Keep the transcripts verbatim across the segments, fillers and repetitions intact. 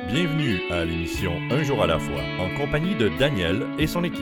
Bienvenue à l'émission Un jour à la fois, en compagnie de Daniel et son équipe.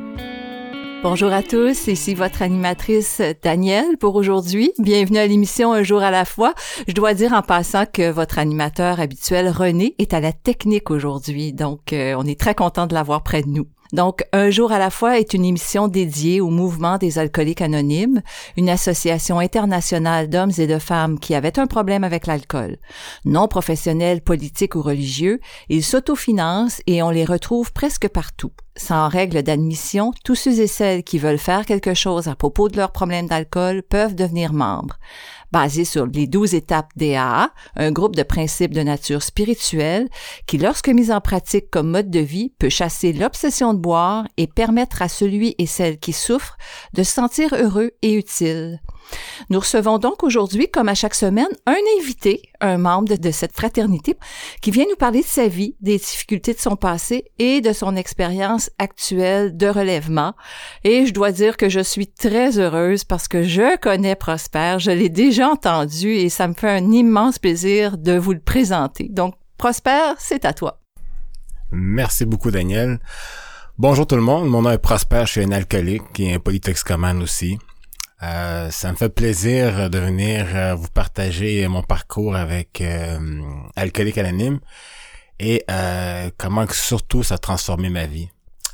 Bonjour à tous, ici votre animatrice Danielle pour aujourd'hui. Bienvenue à l'émission Un jour à la fois. Je dois dire en passant que votre animateur habituel, René, est à la technique aujourd'hui, donc euh, on est très content de l'avoir près de nous. Donc, Un jour à la fois est une émission dédiée au mouvement des alcooliques anonymes, une association internationale d'hommes et de femmes qui avaient un problème avec l'alcool. Non professionnels, politiques ou religieux, ils s'autofinancent et on les retrouve presque partout. Sans règle d'admission, tous ceux et celles qui veulent faire quelque chose à propos de leur problème d'alcool peuvent devenir membres. Basé sur les douze étapes D A A, un groupe de principes de nature spirituelle qui, lorsque mis en pratique comme mode de vie, peut chasser l'obsession de boire et permettre à celui et celle qui souffrent de se sentir heureux et utile. Nous recevons donc aujourd'hui, comme à chaque semaine, un invité, un membre de, de cette fraternité, qui vient nous parler de sa vie, des difficultés de son passé et de son expérience actuelle de relèvement. Et je dois dire que je suis très heureuse parce que je connais Prosper, je l'ai déjà entendu et ça me fait un immense plaisir de vous le présenter. Donc, Prosper, c'est à toi. Merci beaucoup, Daniel. Bonjour tout le monde, mon nom est Prosper, je suis un alcoolique et un polytoxicomane aussi. Euh, ça me fait plaisir de venir euh, vous partager mon parcours avec euh, Alcoolique Anonyme et euh, comment surtout ça a transformé ma vie.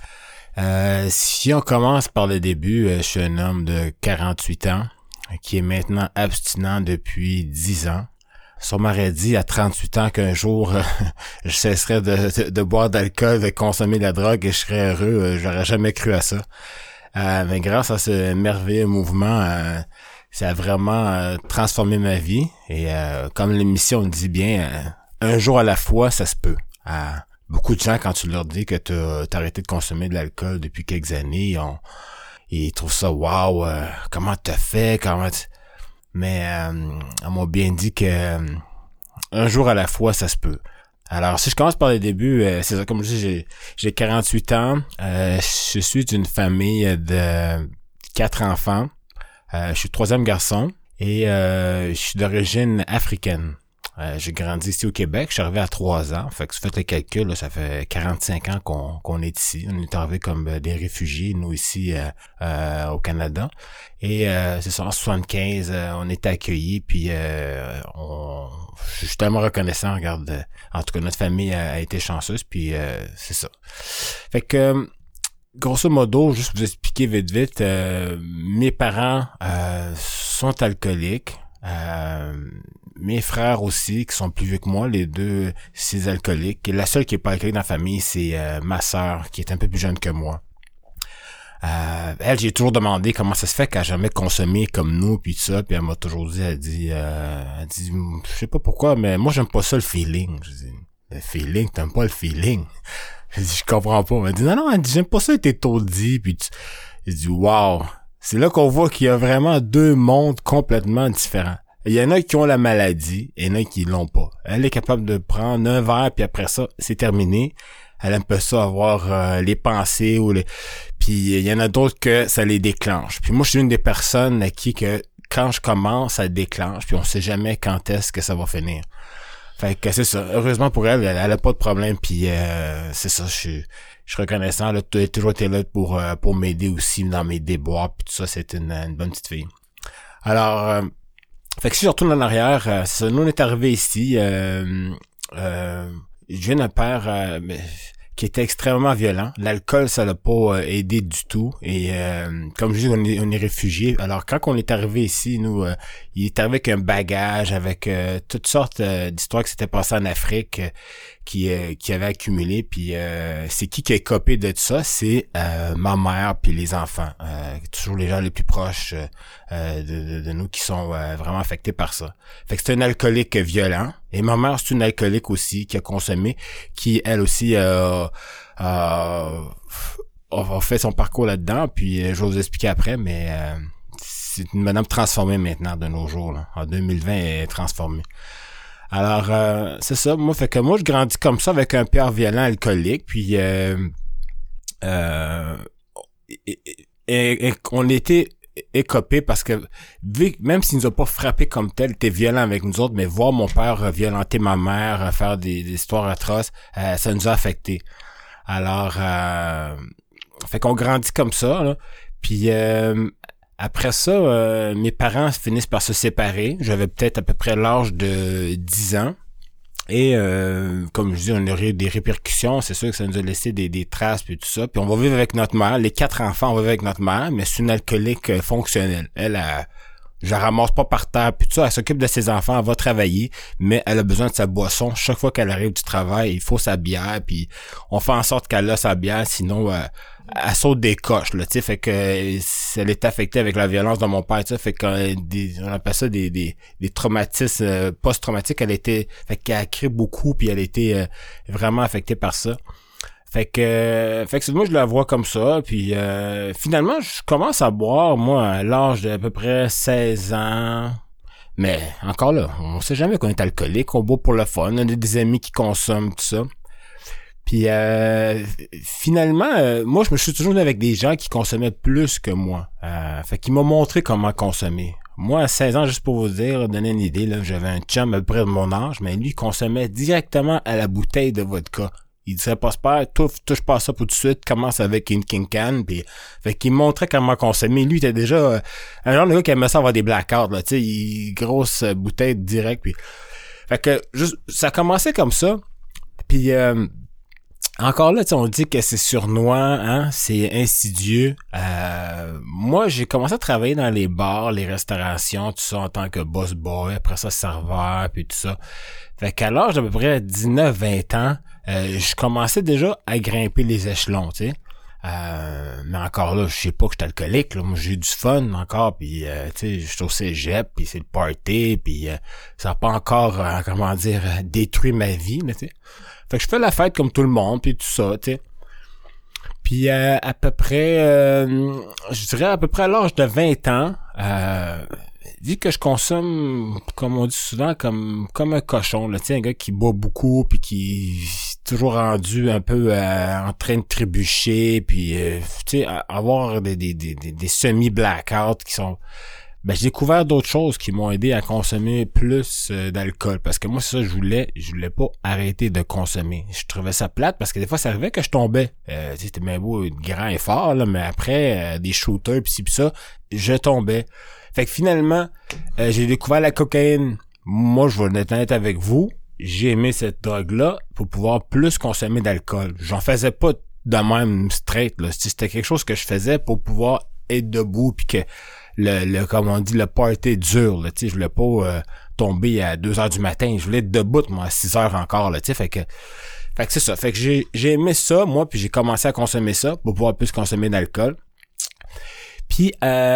Euh, si on commence par le début, euh, je suis un homme de quarante-huit ans qui est maintenant abstinent depuis dix ans. Si on m'aurait dit à trente-huit ans qu'un jour euh, je cesserais de, de, de boire d'alcool, de consommer de la drogue et je serais heureux, euh, j'aurais jamais cru à ça. Euh, mais grâce à ce merveilleux mouvement, euh, ça a vraiment euh, transformé ma vie. Et euh, comme l'émission le dit bien, euh, un jour à la fois, ça se peut. Euh, beaucoup de gens, quand tu leur dis que tu as arrêté de consommer de l'alcool depuis quelques années, on, ils trouvent ça « wow, euh, comment t'as fait? Comment tu... » Mais euh, on m'a bien dit que euh, un jour à la fois, ça se peut. Alors, si je commence par le début, euh, c'est ça, comme je dis, j'ai, j'ai quarante-huit ans. Euh, je suis d'une famille de quatre enfants. Euh, je suis le troisième garçon et euh, je suis d'origine africaine. Euh, j'ai grandi ici au Québec. Je suis arrivé à trois ans. Fait que si vous faites le calcul, là, ça fait quarante-cinq ans qu'on, qu'on est ici. On est arrivé comme des réfugiés, nous, ici euh, euh, au Canada. Et euh, c'est ça, en soixante-quinze, euh, on était accueillis, puis euh, on, je suis tellement reconnaissant. Regarde, euh, en tout cas, notre famille a, a été chanceuse, puis euh, c'est ça. Fait que, euh, grosso modo, juste pour vous expliquer vite, vite, euh, mes parents euh, sont alcooliques. Euh, mes frères aussi, qui sont plus vieux que moi, les deux, c'est alcooliques. Et la seule qui est pas alcoolique dans la famille, c'est euh, ma sœur, qui est un peu plus jeune que moi. Euh, elle, j'ai toujours demandé comment ça se fait qu'elle a jamais consommé comme nous, puis tout ça, puis elle m'a toujours dit, elle dit, euh, elle dit, je sais pas pourquoi, mais moi j'aime pas ça le feeling. Je dis, le feeling, t'aimes pas le feeling? Je dis, je comprends pas. Elle dit, non, non, elle dit, j'aime pas ça être étourdi, puis tu... Je dis, wow! C'est là qu'on voit qu'il y a vraiment deux mondes complètement différents. Il y en a qui ont la maladie, et il y en a qui l'ont pas. Elle est capable de prendre un verre, puis après ça, c'est terminé. Elle aime pas ça avoir euh, les pensées ou les... Puis il y en a d'autres que ça les déclenche. Puis moi, je suis une des personnes à qui que quand je commence, ça déclenche, puis on sait jamais quand est-ce que ça va finir. Fait que c'est ça. Heureusement pour elle, elle, elle a pas de problème, puis euh, c'est ça, je suis... Je suis reconnaissant, là, tu as toujours été là pour euh, pour m'aider aussi dans mes déboires, puis tout ça, c'est une, une bonne petite fille. Alors, euh, fait que si je retourne en arrière, euh, c'est ça, nous on est arrivés ici, euh, euh, je viens d'un père euh, qui était extrêmement violent. L'alcool, ça l'a pas euh, aidé du tout. Et euh, comme je dis, on est, on est réfugiés. Alors, quand on est arrivé ici, nous, euh, il est arrivé avec un bagage, avec euh, toutes sortes euh, d'histoires qui s'étaient passées en Afrique, euh, qui euh, qui avait accumulé. Puis euh, c'est qui qui a copé de tout ça? C'est euh, ma mère puis les enfants. Euh, toujours les gens les plus proches euh, de, de, de nous qui sont euh, vraiment affectés par ça. Fait que c'est un alcoolique violent. Et ma mère, c'est une alcoolique aussi qui a consommé, qui elle aussi euh, euh, a fait son parcours là-dedans. Puis je vais vous expliquer après, mais euh, c'est une madame transformée maintenant de nos jours. Là. En deux mille vingt, elle est transformée. Alors, euh, c'est ça. Moi, fait que moi, je grandis comme ça avec un père violent alcoolique. Puis, euh, euh, et, et, et on était écopé parce que vu, même s'il nous a pas frappé comme tel, était violent avec nous autres, mais voir mon père violenter ma mère, faire des, des histoires atroces, euh, ça nous a affectés. Alors, euh, fait qu'on grandit comme ça, là. Puis euh, après ça, euh, mes parents finissent par se séparer. J'avais peut-être à peu près l'âge de dix ans. Et euh, comme je dis, on aurait eu des répercussions. C'est sûr que ça nous a laissé des, des traces puis tout ça. Puis on va vivre avec notre mère. Les quatre enfants, on va vivre avec notre mère, mais c'est une alcoolique euh, fonctionnelle. Elle, elle, je la ramasse pas par terre puis tout ça. Elle s'occupe de ses enfants, elle va travailler, mais elle a besoin de sa boisson. Chaque fois qu'elle arrive du travail, il faut sa bière. Puis on fait en sorte qu'elle a sa bière, sinon euh, elle saute des coches, là, tu sais, fait que euh, elle est affectée avec la violence de mon père, tu sais, fait que euh, des, on appelle ça des des, des traumatismes euh, post-traumatiques. Elle était, fait qu'elle a créé beaucoup, puis elle était euh, vraiment affectée par ça. Fait que, euh, fait que moi je la vois comme ça, puis euh, finalement je commence à boire moi à l'âge d'à peu près seize ans. Mais encore là, on sait jamais qu'on est alcoolique, on boit pour le fun, on a des amis qui consomment tout ça. Puis euh, finalement, euh, moi, je me suis toujours avec des gens qui consommaient plus que moi. Euh, fait qu'ils m'ont montré comment consommer. Moi, à seize ans, juste pour vous dire, donner une idée, là, j'avais un chum à peu près de mon âge, mais lui, il consommait directement à la bouteille de vodka. Il disait pas super, touche, touche pas ça pour tout de suite, commence avec une King Can, puis fait qu'il me montrait comment consommer. Lui, il était déjà euh, un genre de gars qui aimait ça avoir des blackouts, là, tu sais, il, grosse euh, bouteille direct, puis fait que juste, ça commençait comme ça, puis euh, encore là, tu sais, on dit que c'est sournois, hein, c'est insidieux. Euh, moi, j'ai commencé à travailler dans les bars, les restaurations, tout ça, en tant que boss boy, après ça, serveur, puis tout ça. Fait qu'à l'âge d'à peu près dix-neuf vingt ans, euh, je commençais déjà à grimper les échelons, tu sais. Euh, mais encore là, je sais pas que je suis alcoolique, là. Moi, j'ai eu du fun encore, puis euh, tu sais, je suis au cégep, puis c'est le party, puis euh, ça a pas encore, euh, comment dire, détruit ma vie, là, tu sais. Fait que je fais la fête comme tout le monde, puis tout ça, tu sais. Puis euh, à peu près, euh, je dirais à peu près à l'âge de vingt ans, euh, vu que je consomme, comme on dit souvent, comme comme un cochon, là, tu sais, un gars qui boit beaucoup, puis qui est toujours rendu un peu euh, en train de trébucher, puis euh, tu sais, avoir des des des, des semi-blackouts qui sont... Ben, j'ai découvert d'autres choses qui m'ont aidé à consommer plus euh, d'alcool. Parce que moi, c'est ça, je voulais, je voulais pas arrêter de consommer. Je trouvais ça plate parce que des fois, ça arrivait que je tombais. Euh, tu sais, c'était bien beau, grand et fort, là, mais après, euh, des shooters pis ci pis ça, je tombais. Fait que finalement, euh, j'ai découvert la cocaïne. Moi, je vais être honnête avec vous. J'ai aimé cette drogue-là pour pouvoir plus consommer d'alcool. J'en faisais pas de même straight, là. C'était quelque chose que je faisais pour pouvoir être debout pis que le, le comme on dit, le party dur, là, tu sais, je voulais pas euh, tomber à deux heures du matin, je voulais être debout, moi, à six heures encore, là, tu sais, fait que, fait que c'est ça, fait que j'ai, j'ai aimé ça, moi, puis j'ai commencé à consommer ça pour pouvoir plus consommer d'alcool. Puis,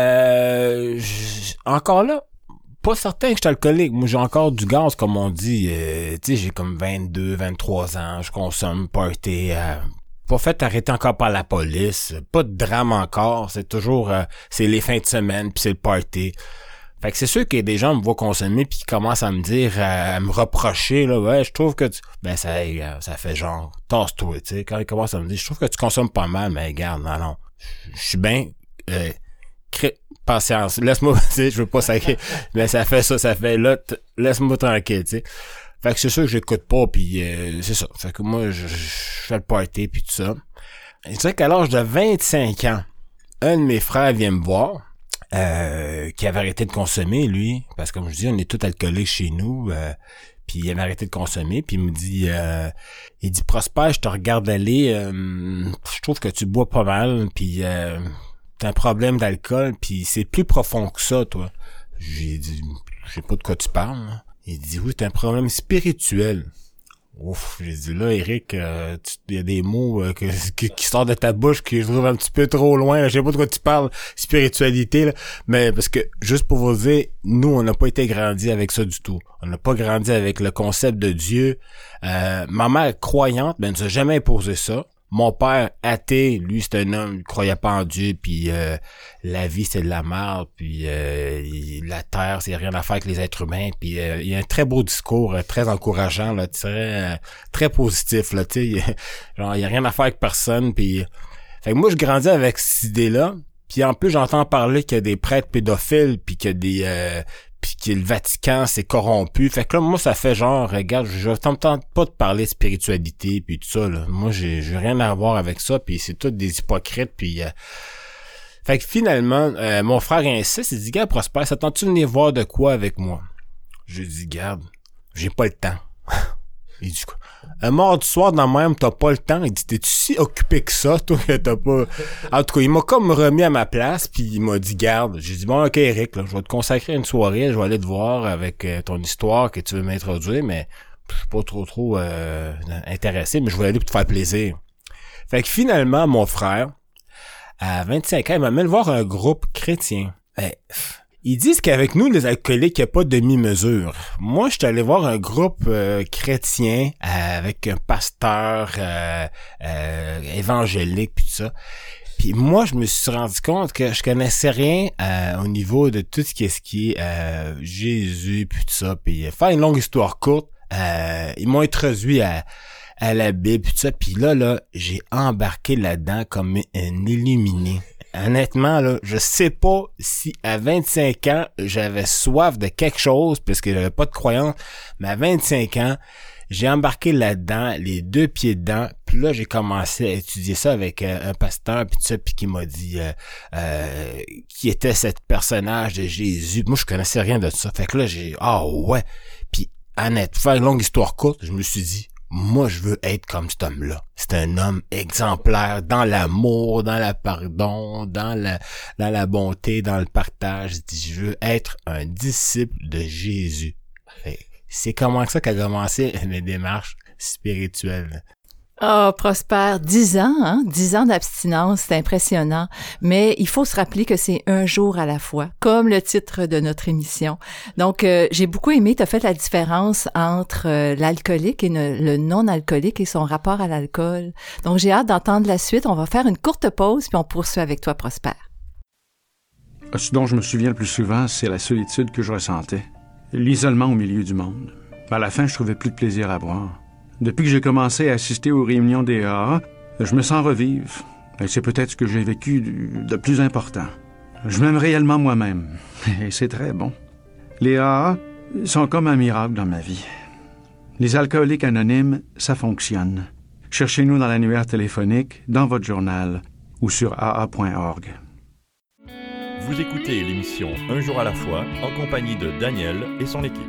euh, encore là, pas certain que je suis alcoolique, moi, j'ai encore du gaz, comme on dit, euh, tu sais, j'ai comme vingt-deux, vingt-trois ans, je consomme, party, euh, pas fait arrêter encore par la police, pas de drame encore, c'est toujours euh, c'est les fins de semaine puis c'est le party. Fait que c'est sûr que des gens me voient consommer puis qui commencent à me dire euh, à me reprocher là, ouais, je trouve que tu ben ça ça fait genre tasse-toi, tu sais, quand ils commencent à me dire je trouve que tu consommes pas mal, mais regarde, non non. Je suis bien euh, cré... patience, laisse-moi, tu sais, je veux pas sacrer, mais ça fait ça, ça fait là, t- laisse-moi tranquille, tu sais. Fait que c'est sûr que j'écoute pas, puis euh, c'est ça. Fait que moi, je, je fais le party, puis tout ça. Et c'est vrai qu'à l'âge de vingt-cinq ans, un de mes frères vient me voir, euh, qui avait arrêté de consommer, lui, parce que comme je dis, on est tous alcooliques chez nous, euh, puis il avait arrêté de consommer, puis il me dit, euh, il dit, Prosper, je te regarde aller, euh, je trouve que tu bois pas mal, puis euh, t'as un problème d'alcool, puis c'est plus profond que ça, toi. J'ai dit, je sais pas de quoi tu parles, hein. Il dit, oui, c'est un problème spirituel. Ouf, j'ai dit, là, Eric, euh, il y a des mots euh, que, que, qui sortent de ta bouche que je trouve un petit peu trop loin. Là. Je sais pas de quoi tu parles, spiritualité, là. Mais parce que, juste pour vous dire, nous, on n'a pas été grandis avec ça du tout. On n'a pas grandi avec le concept de Dieu. Euh, ma mère croyante, ben, elle nous a jamais imposé ça. Mon père athée, lui, c'est un homme, il croyait pas en Dieu, puis euh, la vie, c'est de la merde, puis euh, il, la terre, c'est rien à faire avec les êtres humains, puis euh, il y a un très beau discours, euh, très encourageant, là, très, euh, très positif, là, tu sais, genre, il y a rien à faire avec personne, puis fait que moi, je grandis avec cette idée-là, Puis en plus, j'entends parler qu'il y a des prêtres pédophiles, puis qu'il y a des... Euh, puis que le Vatican s'est corrompu. Fait que là, moi, ça fait genre, regarde, je ne tente pas de parler de spiritualité, puis tout ça, là. Moi, j'ai, j'ai rien à voir avec ça, puis c'est tous des hypocrites, puis... Euh... Fait que finalement, euh, mon frère insiste, il dit, gars, Prosper, ça tente-tu de venir voir de quoi avec moi? Je dis, garde, j'ai pas le temps. Il dit quoi? Un mardi soir, dans le même, t'as pas le temps. Il dit, t'es-tu si occupé que ça, toi, que t'as pas... En tout cas, il m'a comme remis à ma place, puis il m'a dit, garde. J'ai dit, bon, ok, Eric, là, je vais te consacrer une soirée, je vais aller te voir avec euh, ton histoire que tu veux m'introduire, mais je suis pas trop, trop euh, intéressé, mais je voulais aller pour te faire plaisir. Fait que finalement, mon frère, à vingt-cinq ans, il m'amène voir un groupe chrétien. Ben, ils disent qu'avec nous, les alcooliques, il n'y a pas de demi-mesure. Moi, je suis allé voir un groupe euh, chrétien euh, avec un pasteur euh, euh, évangélique puis tout ça. Puis moi, je me suis rendu compte que je connaissais rien euh, au niveau de tout ce qui est, ce qui est euh, Jésus puis tout ça. Puis faire une longue histoire courte, euh, ils m'ont introduit à, à la Bible puis tout ça. Puis là, là, j'ai embarqué là-dedans comme un illuminé. Honnêtement, là, je sais pas si à vingt-cinq ans, j'avais soif de quelque chose, parce que j'avais pas de croyance, mais à vingt-cinq ans, j'ai embarqué là-dedans, les deux pieds dedans, puis là, j'ai commencé à étudier ça avec euh, un pasteur, puis tout ça, puis qui m'a dit euh, euh, qui était ce personnage de Jésus. Moi, je connaissais rien de ça. Fait que là, j'ai, ah oh, ouais. Puis, honnête, faire une longue histoire courte, je me suis dit, moi, je veux être comme cet homme-là. C'est un homme exemplaire dans l'amour, dans le pardon, dans la, dans la bonté, dans le partage. Je dis, je veux être un disciple de Jésus. C'est comment ça qu'a commencé mes démarches spirituelles. Ah, oh, Prosper, dix ans, hein? Dix ans d'abstinence, c'est impressionnant. Mais il faut se rappeler que c'est un jour à la fois, comme le titre de notre émission. Donc, euh, j'ai beaucoup aimé, tu as fait la différence entre euh, l'alcoolique et ne, le non-alcoolique et son rapport à l'alcool. Donc, j'ai hâte d'entendre la suite. On va faire une courte pause, puis on poursuit avec toi, Prosper. Ce dont je me souviens le plus souvent, c'est la solitude que je ressentais. L'isolement au milieu du monde. À la fin, je trouvais plus de plaisir à boire. Depuis que j'ai commencé à assister aux réunions des A A, je me sens revivre. Et c'est peut-être ce que j'ai vécu de plus important. Je m'aime réellement moi-même. Et c'est très bon. Les A A sont comme un miracle dans ma vie. Les alcooliques anonymes, ça fonctionne. Cherchez-nous dans l'annuaire téléphonique, dans votre journal ou sur a a point org. Vous écoutez l'émission Un jour à la fois en compagnie de Daniel et son équipe.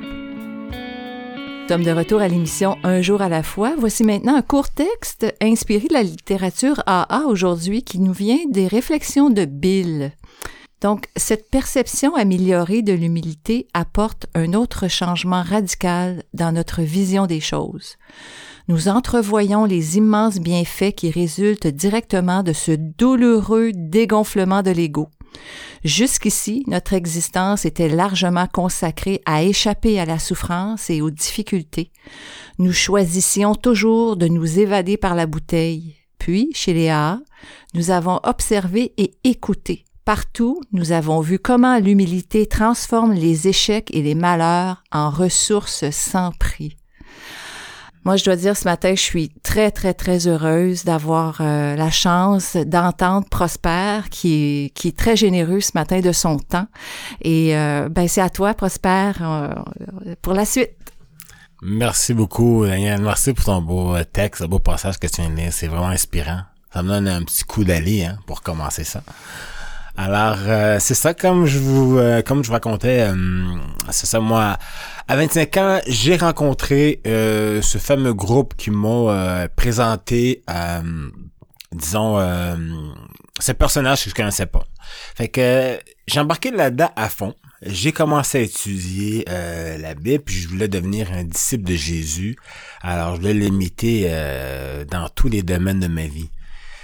Nous sommes de retour à l'émission Un jour à la fois. Voici maintenant un court texte inspiré de la littérature A A aujourd'hui qui nous vient des réflexions de Bill. Donc, cette perception améliorée de l'humilité apporte un autre changement radical dans notre vision des choses. Nous entrevoyons les immenses bienfaits qui résultent directement de ce douloureux dégonflement de l'ego. Jusqu'ici, notre existence était largement consacrée à échapper à la souffrance et aux difficultés. Nous choisissions toujours de nous évader par la bouteille. Puis, chez les A A, nous avons observé et écouté. Partout, nous avons vu comment l'humilité transforme les échecs et les malheurs en ressources sans prix. Moi, je dois dire, ce matin, je suis très, très, très heureuse d'avoir euh, la chance d'entendre Prosper, qui est, qui est très généreux ce matin de son temps. Et euh, ben c'est à toi, Prosper, euh, pour la suite. Merci beaucoup, Daniel. Merci pour ton beau texte, le beau passage que tu viens de lire. C'est vraiment inspirant. Ça me donne un petit coup d'aller hein, pour commencer ça. Alors, euh, c'est ça, comme je vous euh, comme je vous racontais, euh, c'est ça, moi, à vingt-cinq ans, j'ai rencontré euh, ce fameux groupe qui m'a euh, présenté, euh, disons, euh, ce personnage que je connaissais pas. Fait que j'ai embarqué là-dedans à fond. J'ai commencé à étudier euh, la Bible, puis je voulais devenir un disciple de Jésus. Alors, je voulais l'imiter euh, dans tous les domaines de ma vie.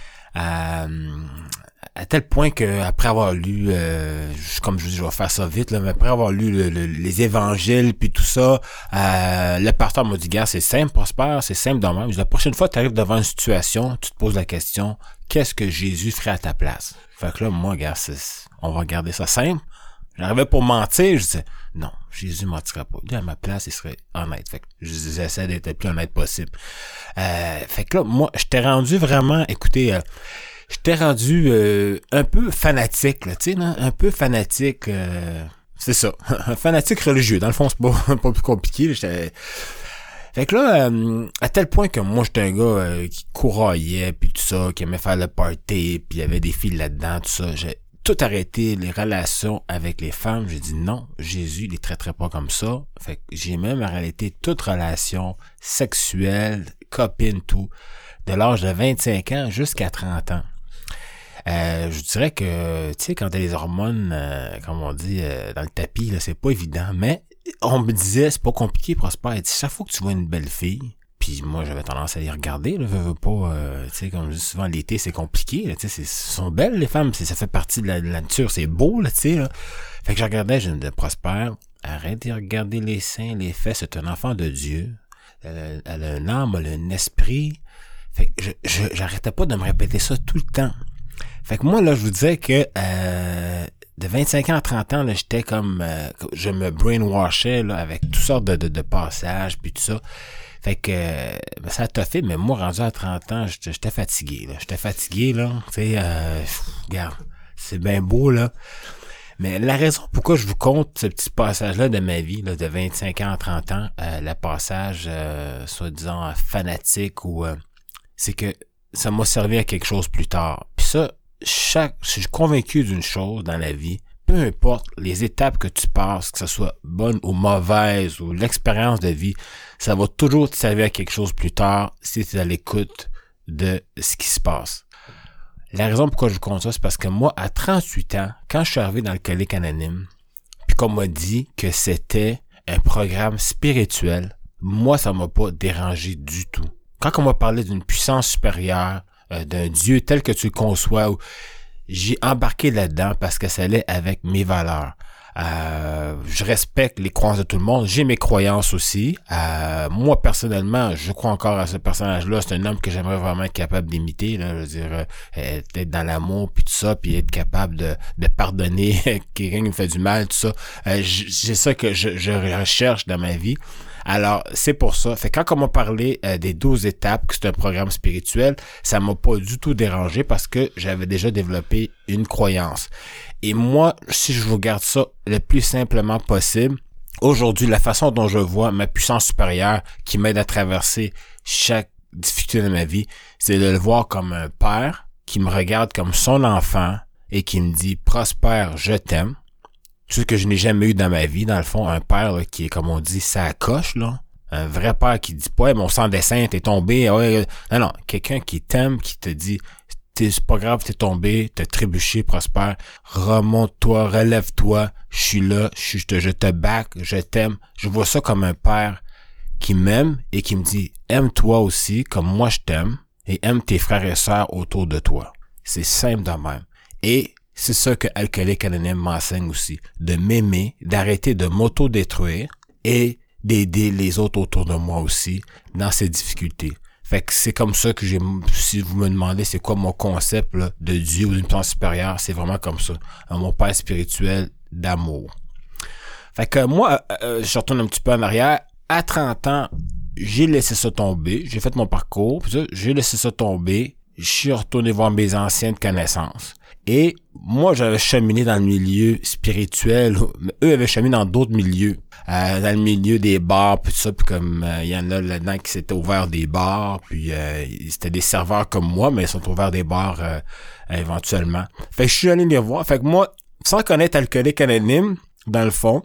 Euh, à tel point que après avoir lu, euh, comme je vous dis, je vais faire ça vite, là, mais après avoir lu le, le, les évangiles puis tout ça, euh, le pasteur m'a dit, gars, c'est simple, Prosper, c'est simple dans même. La prochaine fois que tu arrives devant une situation, tu te poses la question, qu'est-ce que Jésus ferait à ta place? Fait que là, moi, gars, c'est, on va garder ça simple. J'arrivais pour mentir, je disais, non, Jésus ne mentirait pas. Lui, à ma place, il serait honnête. Fait que j'essaie d'être le plus honnête possible. Euh, fait que là, moi, je t'ai rendu vraiment, écoutez, euh, j'étais rendu euh, un peu fanatique, là, tu sais, là, un peu fanatique, euh, c'est ça, un fanatique religieux. Dans le fond, c'est pas, pas plus compliqué. Là, j'étais... Fait que là, euh, à tel point que moi, j'étais un gars euh, qui couraillait, puis tout ça, qui aimait faire le party, puis il y avait des filles là-dedans, tout ça. J'ai tout arrêté, les relations avec les femmes. J'ai dit non, Jésus, il les traiterait pas comme ça. Fait que j'ai même arrêté toute relation sexuelle, copine, tout, de l'âge de vingt-cinq ans jusqu'à trente ans. Euh, je dirais que, tu sais, quand t'as les hormones, euh, comme on dit, euh, dans le tapis, là, c'est pas évident, mais on me disait, c'est pas compliqué, Prosper. Il dit, chaque fois que tu vois une belle fille, puis moi, j'avais tendance à les regarder, là, veux, veux pas, euh, tu sais, comme je dis souvent, l'été, c'est compliqué, là, tu sais, c'est, sont belles, les femmes, c'est, ça fait partie de la, de la nature, c'est beau, là, tu sais, là. Fait que je regardais, je me disais, Prosper, arrête de regarder les seins, les fesses, c'est un enfant de Dieu. Elle a, elle a une âme, elle a un esprit. Fait que je, je, j'arrêtais pas de me répéter ça tout le temps. Fait que moi, là, je vous disais que, euh, de vingt-cinq ans à trente ans, là, j'étais comme, euh, je me brainwashais, là, avec toutes sortes de, de, de passages, puis tout ça. Fait que, euh, ça a toffé, mais moi, rendu à trente ans, j'étais, j'étais fatigué, là. J'étais fatigué, là. Tu sais, euh, regarde, c'est bien beau, là. Mais la raison pourquoi je vous compte ce petit passage-là de ma vie, là, de vingt-cinq ans à trente ans, euh, le passage, euh, soi-disant, fanatique, ou, euh, c'est que ça m'a servi à quelque chose plus tard. Puis ça, chaque, je suis convaincu d'une chose dans la vie, peu importe les étapes que tu passes, que ce soit bonne ou mauvaise, ou l'expérience de vie, ça va toujours te servir à quelque chose plus tard si tu es à l'écoute de ce qui se passe. La raison pourquoi je vous compte ça, c'est parce que moi, à trente-huit ans, quand je suis arrivé dans Alcoolique Anonyme, puis qu'on m'a dit que c'était un programme spirituel, moi, ça m'a pas dérangé du tout. Quand on m'a parlé d'une puissance supérieure, euh, d'un Dieu tel que tu le conçois, où j'ai embarqué là-dedans parce que ça allait avec mes valeurs. Euh, je respecte les croyances de tout le monde. J'ai mes croyances aussi. Euh, moi, personnellement, je crois encore à ce personnage-là. C'est un homme que j'aimerais vraiment être capable d'imiter. Là, je veux dire, euh, être dans l'amour, puis tout ça, puis être capable de, de pardonner quelqu'un qui me fait du mal, tout ça. Euh, j'ai ça que je, je recherche dans ma vie. Alors, c'est pour ça. Fait quand on m'a parlé euh, des douze étapes, que c'est un programme spirituel, ça m'a pas du tout dérangé parce que j'avais déjà développé une croyance. Et moi, si je vous garde ça le plus simplement possible, aujourd'hui, la façon dont je vois ma puissance supérieure qui m'aide à traverser chaque difficulté de ma vie, c'est de le voir comme un père qui me regarde comme son enfant et qui me dit « Prosper, je t'aime ». Ce que je n'ai jamais eu dans ma vie, dans le fond, un père là, qui est, comme on dit, ça coche, là. Un vrai père qui dit pas, hey, mon sang dessin, t'es tombé. Ouais. Non, non, quelqu'un qui t'aime, qui te dit, c'est pas grave, t'es tombé, t'as trébuché, Prosper. Remonte-toi, relève-toi, je suis là, je, je te, je te back, je t'aime. Je vois ça comme un père qui m'aime et qui me dit, aime-toi aussi, comme moi je t'aime, et aime tes frères et sœurs autour de toi. C'est simple de même. Et c'est ça que Alcoolique Anonyme m'enseigne aussi, de m'aimer, d'arrêter de m'auto-détruire et d'aider les autres autour de moi aussi dans ces difficultés. Fait que c'est comme ça que j'ai, si vous me demandez c'est quoi mon concept là, de Dieu ou d'une puissance supérieure, c'est vraiment comme ça, mon père spirituel d'amour. Fait que moi, euh, je retourne un petit peu en arrière, à trente ans, j'ai laissé ça tomber, j'ai fait mon parcours, puis ça, j'ai laissé ça tomber, je suis retourné voir mes anciennes connaissances. Et moi, j'avais cheminé dans le milieu spirituel. Eux avaient cheminé dans d'autres milieux. Euh, dans le milieu des bars, puis tout ça. Puis comme il euh, y en a là-dedans qui s'étaient ouverts des bars. Puis euh, c'était des serveurs comme moi, mais ils sont ouverts des bars euh, éventuellement. Fait que je suis allé les voir. Fait que moi, sans connaître Alcoolique Anonyme, dans le fond,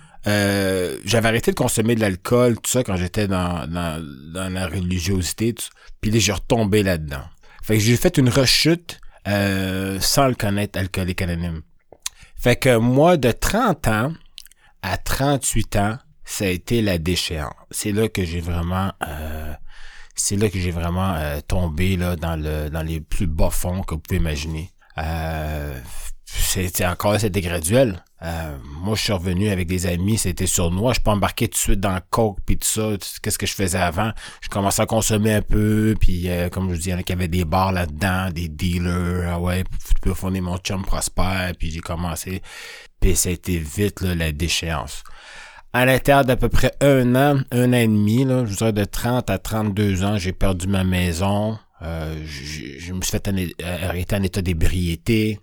euh, j'avais arrêté de consommer de l'alcool, tout ça, quand j'étais dans, dans, dans la religiosité. Tout ça. Puis là, j'ai retombé là-dedans. Fait que j'ai fait une rechute Euh, sans le connaître, Alcoolique Anonyme. Fait que moi, de trente ans à trente-huit ans, ça a été la déchéance. C'est là que j'ai vraiment, euh, c'est là que j'ai vraiment euh, tombé là dans le dans les plus bas fonds que vous pouvez imaginer. Euh, c'était encore c'était graduel. Euh, moi, je suis revenu avec des amis, c'était sournois. Je suis pas embarqué tout de suite dans le coke puis tout ça. Qu'est-ce que je faisais avant? Je commençais à consommer un peu, puis euh, comme je vous dis, il y en a qui avaient des bars là-dedans, des dealers. Ah ouais, tu peux fournir mon chum Prosper, puis j'ai commencé. Puis ça a été vite là, la déchéance. À l'intérieur d'à peu près un an, un an et demi, là, je dirais de trente à trente-deux ans, j'ai perdu ma maison. Euh, je, je me suis fait arrêter en état d'ébriété.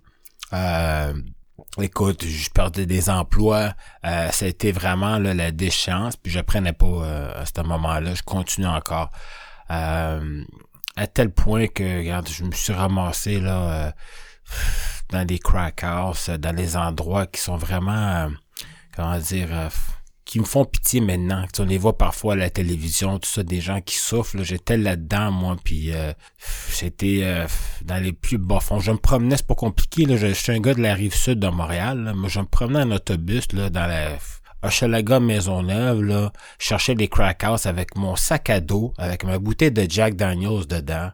Euh, écoute, je perdais des emplois. Euh, ça a été vraiment là, la déchéance. Puis je prenais pas euh, à ce moment-là. Je continue encore. Euh, à tel point que, regarde, je me suis ramassé là euh, dans des crack houses, dans les endroits qui sont vraiment, euh, comment dire, euh, qui me font pitié maintenant. On les voit parfois à la télévision, tout ça, des gens qui souffrent. Là. J'étais là-dedans, moi, puis euh, j'étais euh, dans les plus bas fonds. Je me promenais, c'est pas compliqué. Là. Je, je suis un gars de la rive sud de Montréal. Là. Moi, je me promenais en autobus là, dans la Hochelaga Maisonneuve. Là. Je cherchais des crack house avec mon sac à dos, avec ma bouteille de Jack Daniels dedans.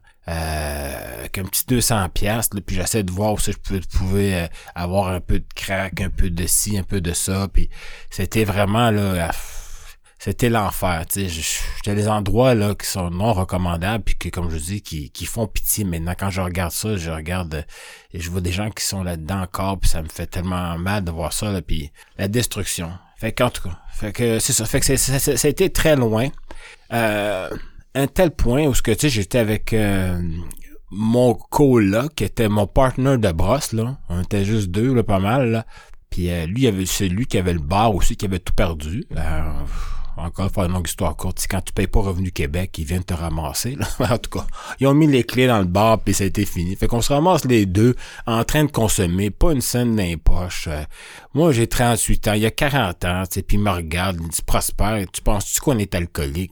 Euh, avec un petit deux cents piastres, là, puis j'essaie de voir si je pouvais, pouvais euh, avoir un peu de crack, un peu de ci, un peu de ça, puis c'était vraiment, là, c'était l'enfer, tu sais, j'étais des endroits, là, qui sont non recommandables, puis que, comme je dis, qui, qui font pitié. Maintenant, quand je regarde ça, je regarde, et je vois des gens qui sont là-dedans encore, puis ça me fait tellement mal de voir ça, là, puis la destruction. Fait qu'en tout cas, fait que c'est ça, fait que c'est, c'est, c'est, ça a été très loin, euh, un tel point où ce que tu sais j'étais avec euh, mon coloc qui était mon partner de brosse là, on était juste deux là pas mal là. Puis euh, lui il avait c'est lui qui avait le bar aussi qui avait tout perdu. Euh, encore pour une longue histoire courte, c'est quand tu payes pas Revenu Québec, ils viennent te ramasser là. En tout cas, ils ont mis les clés dans le bar puis ça a été fini. Fait qu'on se ramasse les deux en train de consommer, pas une scène dans les poches. Euh, moi j'ai trente-huit ans, il y a quarante ans, tu sais, puis il me regarde, il me dit Prosper, tu penses-tu qu'on est alcoolique?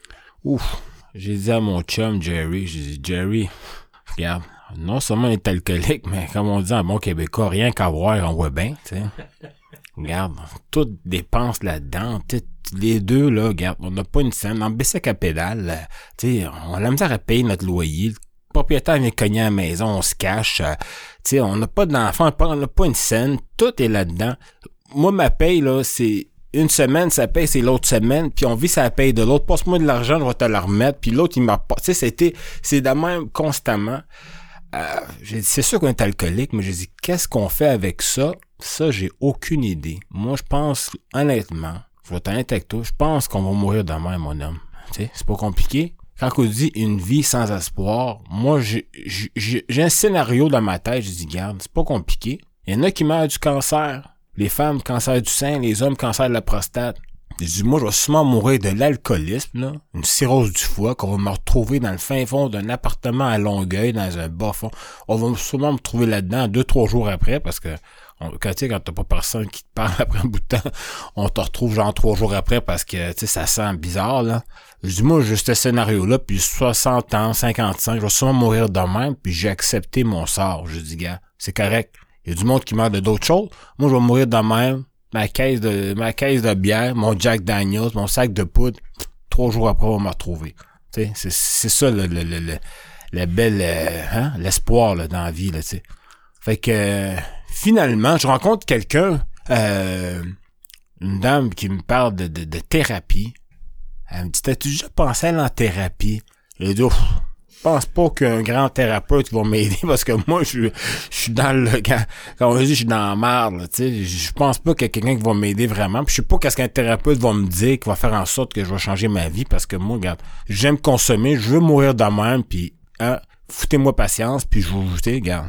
Ouf. J'ai dit à mon chum Jerry, j'ai dit Jerry, regarde, non seulement on est alcoolique, mais comme on dit en bon québécois, rien qu'à voir, on voit bien, tu sais. Regarde, tout dépense là-dedans, les deux, là, regarde, on n'a pas une scène, on baissait qu'à pédale, tu sais, on a la misère à payer notre loyer, le propriétaire vient cogner à la maison, on se cache, euh, tu sais, on n'a pas d'enfant, on n'a pas une scène, tout est là-dedans. Moi, ma paye, là, c'est une semaine, ça paye, c'est l'autre semaine, puis on vit ça paye de l'autre. Passe-moi de l'argent, je vais te la remettre, puis l'autre, il m'a pas. Tu sais, c'était, c'est de même constamment. Euh, j'ai dit, c'est sûr qu'on est alcoolique, mais j'ai dit, qu'est-ce qu'on fait avec ça? Ça, j'ai aucune idée. Moi, je pense, honnêtement, je vais t'en être avec toi, je pense qu'on va mourir demain, mon homme. Tu sais, c'est pas compliqué. Quand on dit une vie sans espoir, moi, j'ai, j'ai, j'ai un scénario dans ma tête, je dis, garde, c'est pas compliqué. Il y en a qui meurent du cancer. Les femmes, cancer du sein, les hommes, cancer de la prostate. Je dis, moi, je vais sûrement mourir de l'alcoolisme, là, une cirrhose du foie, qu'on va me retrouver dans le fin fond d'un appartement à Longueuil, dans un bas fond. On va sûrement me trouver là-dedans deux, trois jours après, parce que on, quand tu sais, quand t'as pas personne qui te parle après un bout de temps, on te retrouve genre trois jours après parce que, tu sais, ça sent bizarre, là. Je dis, moi, j'ai ce scénario-là, puis soixante ans, cinquante-cinq, je vais sûrement mourir de même, puis j'ai accepté mon sort. Je dis, gars, c'est correct. Il y a du monde qui meurt de d'autres choses. Moi, je vais mourir de même. Ma caisse de, ma caisse de bière, mon Jack Daniels, mon sac de poudre. Trois jours après, on va me retrouver. Tu sais, c'est, c'est ça, le, le, le, le, le bel, euh, hein, l'espoir, là, dans la vie, là, tu sais. Fait que, euh, finalement, je rencontre quelqu'un, euh, une dame qui me parle de, de, de thérapie. Elle me dit, t'as-tu déjà pensé à aller en thérapie? J'ai dit, ouf. Je pense pas qu'un grand thérapeute va m'aider parce que moi je, je suis dans le quand, quand on dit je suis dans la merde, tu sais, je pense pas qu'il y a quelqu'un qui va m'aider vraiment. Puis je sais pas qu'est-ce qu'un thérapeute va me dire qui va faire en sorte que je vais changer ma vie parce que moi regarde, j'aime consommer, je veux mourir de même puis hein, foutez-moi patience puis je vous vous regarde.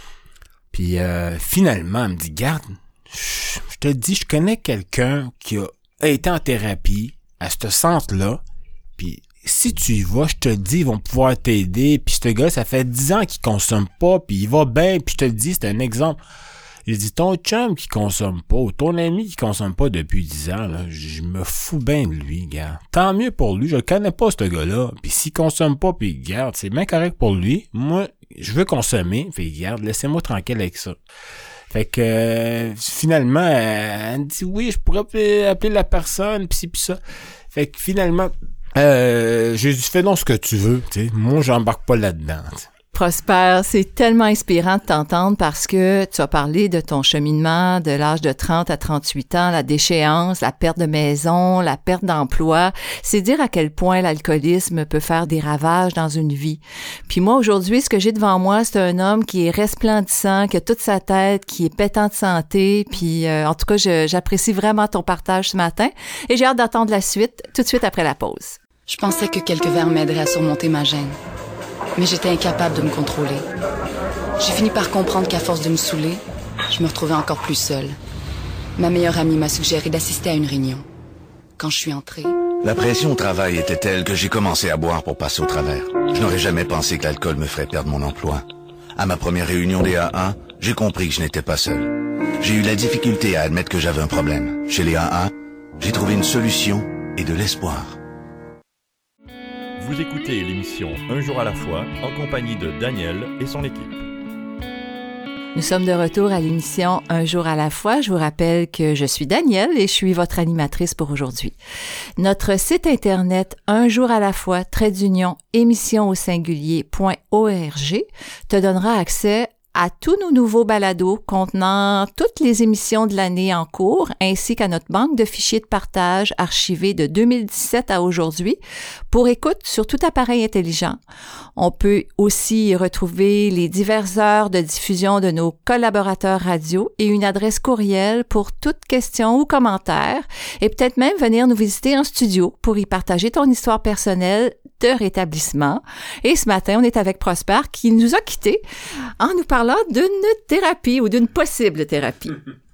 Puis euh, finalement, elle me dit garde, je, je te dis je connais quelqu'un qui a été en thérapie à ce centre-là puis si tu y vas, je te le dis, ils vont pouvoir t'aider. Puis ce gars, ça fait dix ans qu'il consomme pas, puis il va bien. Puis je te le dis, c'est un exemple. Il dit, ton chum qui consomme pas, ou ton ami qui consomme pas depuis dix ans, là, je me fous bien de lui, gars. Tant mieux pour lui, je le connais pas, ce gars-là. Puis s'il consomme pas, puis il garde, c'est bien correct pour lui. Moi, je veux consommer, puis il garde, laissez-moi tranquille avec ça. Fait que euh, finalement, elle me dit, oui, je pourrais appeler, appeler la personne, pis ci, pis ça. Fait que finalement... Euh, j'ai dit, fais donc ce que tu veux, tu sais. Moi, j'embarque pas là-dedans, t'sais. Prosper, c'est tellement inspirant de t'entendre parce que tu as parlé de ton cheminement de l'âge de trente à trente-huit ans, la déchéance, la perte de maison, la perte d'emploi. C'est dire à quel point l'alcoolisme peut faire des ravages dans une vie. Puis moi, aujourd'hui, ce que j'ai devant moi, c'est un homme qui est resplendissant, qui a toute sa tête, qui est pétant de santé. Puis euh, en tout cas, je, j'apprécie vraiment ton partage ce matin et j'ai hâte d'attendre la suite tout de suite après la pause. Je pensais que quelques verres m'aideraient à surmonter ma gêne. mais j'étais incapable de me contrôler. J'ai fini par comprendre qu'à force de me saouler, je me retrouvais encore plus seule. Ma meilleure amie m'a suggéré d'assister à une réunion. Quand je suis entrée... La pression au travail était telle que j'ai commencé à boire pour passer au travers. Je n'aurais jamais pensé que l'alcool me ferait perdre mon emploi. À ma première réunion des A un, j'ai compris que je n'étais pas seul. J'ai eu la difficulté à admettre que j'avais un problème. Chez les A un, j'ai trouvé une solution et de l'espoir. Vous écoutez l'émission Un jour à la fois en compagnie de Daniel et son équipe. Nous sommes de retour à l'émission Un jour à la fois. Je vous rappelle que je suis Danielle et je suis votre animatrice pour aujourd'hui. Notre site internet un jour à la fois, trait d'union, émission au singulier point org te donnera accès à tous nos nouveaux balados contenant toutes les émissions de l'année en cours, ainsi qu'à notre banque de fichiers de partage archivés de deux mille dix-sept à aujourd'hui pour écoute sur tout appareil intelligent. On peut aussi y retrouver les diverses heures de diffusion de nos collaborateurs radio et une adresse courriel pour toute question ou commentaire et peut-être même venir nous visiter en studio pour y partager ton histoire personnelle de rétablissement. Et ce matin, on est avec Prosper qui nous a quittés en nous parlant d'une thérapie ou d'une possible thérapie.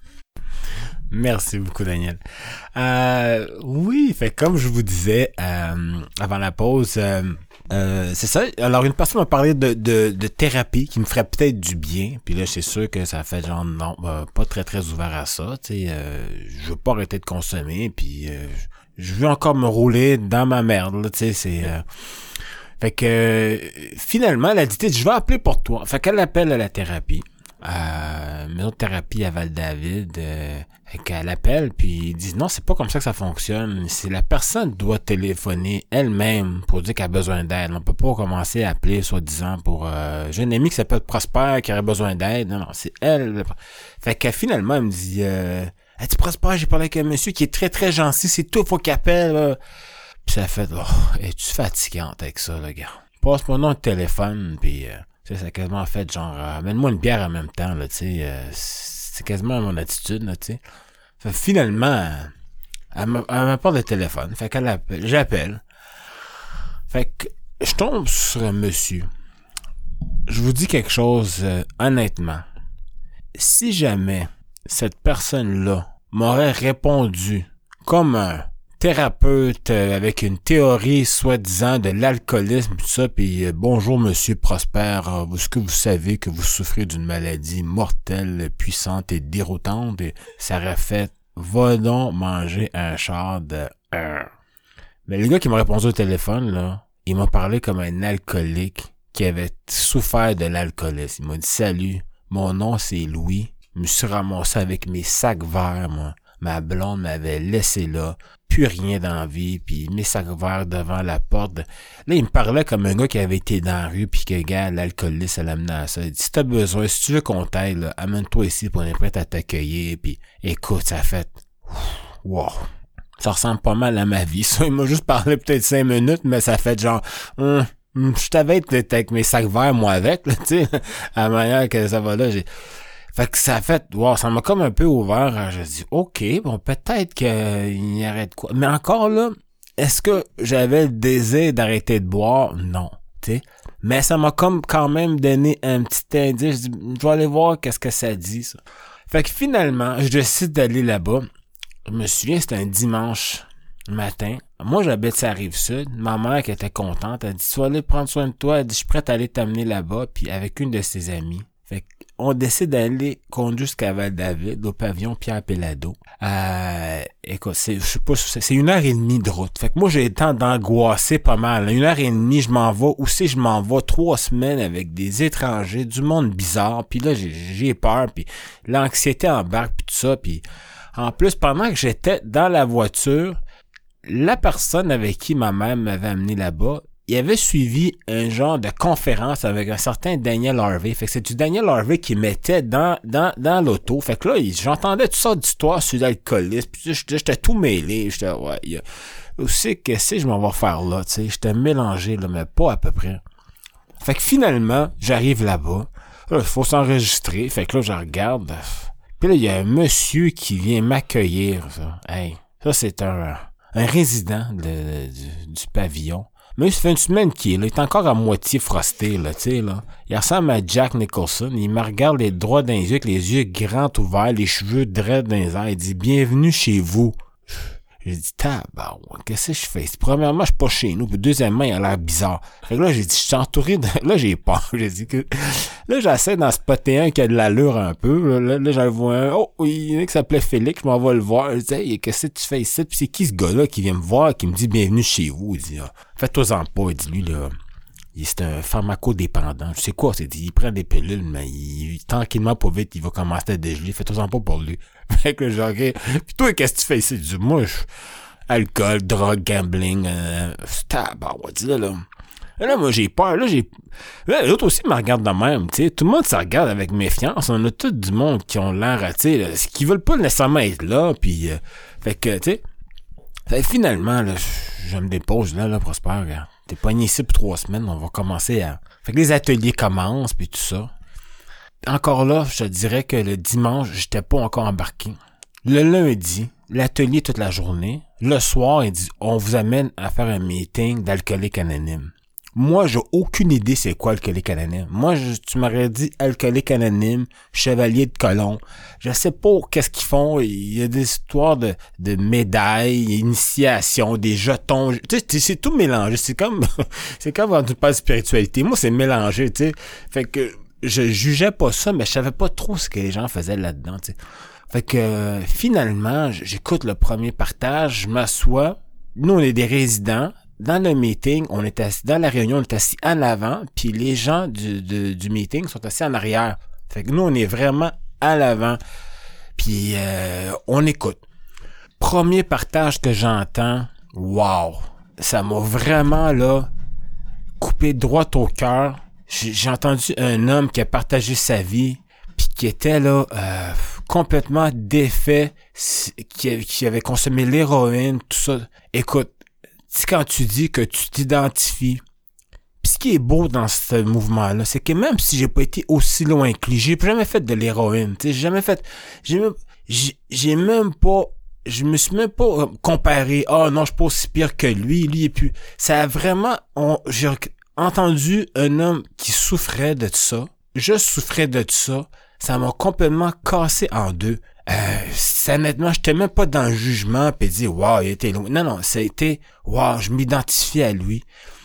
Merci beaucoup, Daniel. Euh, oui, fait comme je vous disais euh, avant la pause, euh, euh, c'est ça. Alors, une personne m'a parlé de, de, de thérapie qui me ferait peut-être du bien. Puis là, c'est sûr que ça fait genre non, euh, pas très très ouvert à ça. Tu sais, euh, je veux pas arrêter de consommer. Puis euh, je veux encore me rouler dans ma merde. Tu sais, c'est. Euh, Fait que euh, finalement, elle a dit, je vais appeler pour toi. Fait qu'elle appelle à la thérapie. Euh, maison de thérapie à Val-David. Euh, fait qu'elle appelle, puis ils disent non, c'est pas comme ça que ça fonctionne. C'est la personne doit téléphoner elle-même pour dire qu'elle a besoin d'aide. On peut pas commencer à appeler soi-disant pour euh, j'ai un ami qui s'appelle Prosper qui aurait besoin d'aide. Non, non, c'est elle. Fait que finalement, elle me dit euh, hey, tu Prosper, j'ai parlé avec un monsieur qui est très très gentil, c'est tout, faut qu'il appelle. Là. Pis ça fait, oh, es-tu fatigante avec ça, le gars? Passe-moi non le téléphone, pis euh, tu sais, ça a quasiment fait genre, euh, amène-moi une bière en même temps, là, tu sais, euh, c'est quasiment mon attitude, là, tu sais. Fait finalement, elle m'apporte le téléphone, fait qu'elle appelle, j'appelle. Fait que je tombe sur un monsieur. Je vous dis quelque chose, euh, honnêtement. Si jamais cette personne-là m'aurait répondu comme un thérapeute euh, avec une théorie soi-disant de l'alcoolisme tout ça, puis euh, bonjour monsieur Prosper, euh, est-ce que vous savez que vous souffrez d'une maladie mortelle, puissante et déroutante? Et ça aurait fait va donc manger un char de euh. Mais le gars qui m'a répondu au téléphone, là, il m'a parlé comme un alcoolique qui avait souffert de l'alcoolisme. Il m'a dit salut, mon nom c'est Louis, je me suis ramassé avec mes sacs verts, moi. Ma blonde m'avait laissé là, plus rien dans la vie, puis mes sacs verts devant la porte. De... Là, il me parlait comme un gars qui avait été dans la rue, puis que, gars, l'alcoolisme, ça l'amenait à ça. Il dit, si t'as besoin, si tu veux qu'on t'aide, là, amène-toi ici, puis on est prêt à t'accueillir, puis écoute, ça fait... Wow! Ça ressemble pas mal à ma vie, ça. Il m'a juste parlé peut-être cinq minutes, mais ça fait genre... Hum, hum, je t'avais été avec mes sacs verts, moi, avec, là, tu sais, à la manière que ça va là, j'ai... Fait que ça a fait, wow, ça m'a comme un peu ouvert. Je dis, OK, bon, peut-être qu'il y aurait de quoi. Mais encore là, est-ce que j'avais le désir d'arrêter de boire? Non, tu sais. Mais ça m'a comme quand même donné un petit indice. Je dis, je vais aller voir qu'est-ce que ça dit, ça. Fait que finalement, je décide d'aller là-bas. Je me souviens, c'était un dimanche matin. Moi, j'habite sur la Rive-Sud. Ma mère qui était contente, elle dit, tu vas aller prendre soin de toi. Elle dit, je suis prête à aller t'amener là-bas. Puis avec une de ses amies. Fait qu'on décide d'aller conduire jusqu'à Val-David, au pavillon Pierre Pellado. Euh, écoute, c'est, je sais pas, c'est une heure et demie de route. Fait que moi, j'ai le temps d'angoisser pas mal. Une heure et demie, je m'en vais. Aussi, je m'en vais trois semaines avec des étrangers, du monde bizarre. Puis là, j'ai, j'ai peur. Puis l'anxiété embarque, puis tout ça. Puis en plus, pendant que j'étais dans la voiture, la personne avec qui ma mère m'avait amené là-bas, il avait suivi un genre de conférence avec un certain Daniel Harvey. Fait que c'est du Daniel Harvey qui mettait dans, dans, dans l'auto. Fait que là, j'entendais toutes sortes d'histoires sur l'alcoolisme. Puis j'étais, j'étais tout mêlé. J'étais, ouais, il y a aussi, qu'est-ce que je m'en vais faire là, tu sais. J'étais mélangé, là, mais pas à peu près. Fait que finalement, j'arrive là-bas. Là, il faut s'enregistrer. Fait que là, je regarde. Puis là, il y a un monsieur qui vient m'accueillir, ça. Hey, ça, c'est un, un résident de, du, du pavillon. Mais ça fait une semaine qu'il est là. Il est encore à moitié frosté, là, tu sais, là. Il ressemble à Jack Nicholson. Il me regarde les droits dans les yeux, avec les yeux grands ouverts, les cheveux dreads dans les airs. Il dit, bienvenue chez vous. J'ai dit, tabarouette, qu'est-ce que je fais? Premièrement, je suis pas chez nous. Puis deuxièmement, il a l'air bizarre. Fait que là, j'ai dit, je suis entouré de... Là, j'ai peur. J'ai dit que... Là, j'essaie d'en spotter un qui a de l'allure un peu. Là, là j'en vois un. Oh, il y en a qui s'appelait Félix. Je m'en vais le voir. Je dis, hey, qu'est-ce que tu fais ici? Puis c'est qui ce gars-là qui vient me voir, qui me dit, bienvenue chez vous? Il dit, ah, faites-toi-en pas. Il dit, lui, là, c'est un pharmacodépendant. Je sais quoi, c'est dit, il prend des pilules, mais il, tranquillement, pas vite, il va commencer à dégeler. Faites-toi-en pas pour lui. Fait que genre, okay. Puis toi, qu'est-ce que tu fais ici? Il dit, moi, je... alcool, drogue, gambling, euh, tabarouette, là, là. Là, moi, j'ai peur. Là, j'ai... Là, l'autre aussi me regarde de même, tu sais. Tout le monde se regarde avec méfiance. On a tout du monde qui ont l'air, tu sais, qui veulent pas nécessairement être là, puis... Euh, fait que, tu sais... Fait que finalement, là, je me dépose, là, là, Prosper, regarde. T'es pogné ici pour trois semaines, on va commencer à... Fait que les ateliers commencent, puis tout ça. Encore là, je te dirais que le dimanche, j'étais pas encore embarqué. Le lundi, l'atelier toute la journée. Le soir, il dit, on vous amène à faire un meeting d'alcooliques anonymes. Moi, j'ai aucune idée c'est quoi alcoolique anonyme. Moi, je, tu m'aurais dit alcoolique anonyme, chevalier de colon. Je sais pas qu'est-ce qu'ils font. Il y a des histoires de, de médailles, initiation, des jetons. Tu sais, c'est tout mélangé. C'est comme, c'est comme quand tu parles de spiritualité. Moi, c'est mélangé, tu sais. Fait que, je jugeais pas ça, mais je savais pas trop ce que les gens faisaient là-dedans, tu sais. Fait que, euh, finalement, j'écoute le premier partage, je m'assois. Nous, on est des résidents. Dans le meeting, on est assis, dans la réunion, on est assis en avant, puis les gens du, du, du meeting sont assis en arrière. Fait que nous, on est vraiment à l'avant, puis euh, on écoute. Premier partage que j'entends, wow! Ça m'a vraiment, là, coupé droit au cœur. J'ai, j'ai entendu un homme qui a partagé sa vie, puis qui était, là, euh, complètement défait, qui, qui avait consommé l'héroïne, tout ça. Écoute, c'est quand tu dis que tu t'identifies. Puis ce qui est beau dans ce mouvement-là, c'est que même si j'ai pas été aussi loin que lui, j'ai jamais fait de l'héroïne, tu sais, j'ai jamais fait, j'ai même, j'ai, j'ai même pas, je me suis même pas comparé, ah oh, non, je suis pas aussi pire que lui, lui et puis, ça a vraiment, on, j'ai entendu un homme qui souffrait de ça, je souffrais de ça, ça m'a complètement cassé en deux. Euh, c'est, honnêtement, j'étais même pas dans le jugement pis dire, wow, il était loin. Non, non, ça a été, wow, je m'identifie à lui.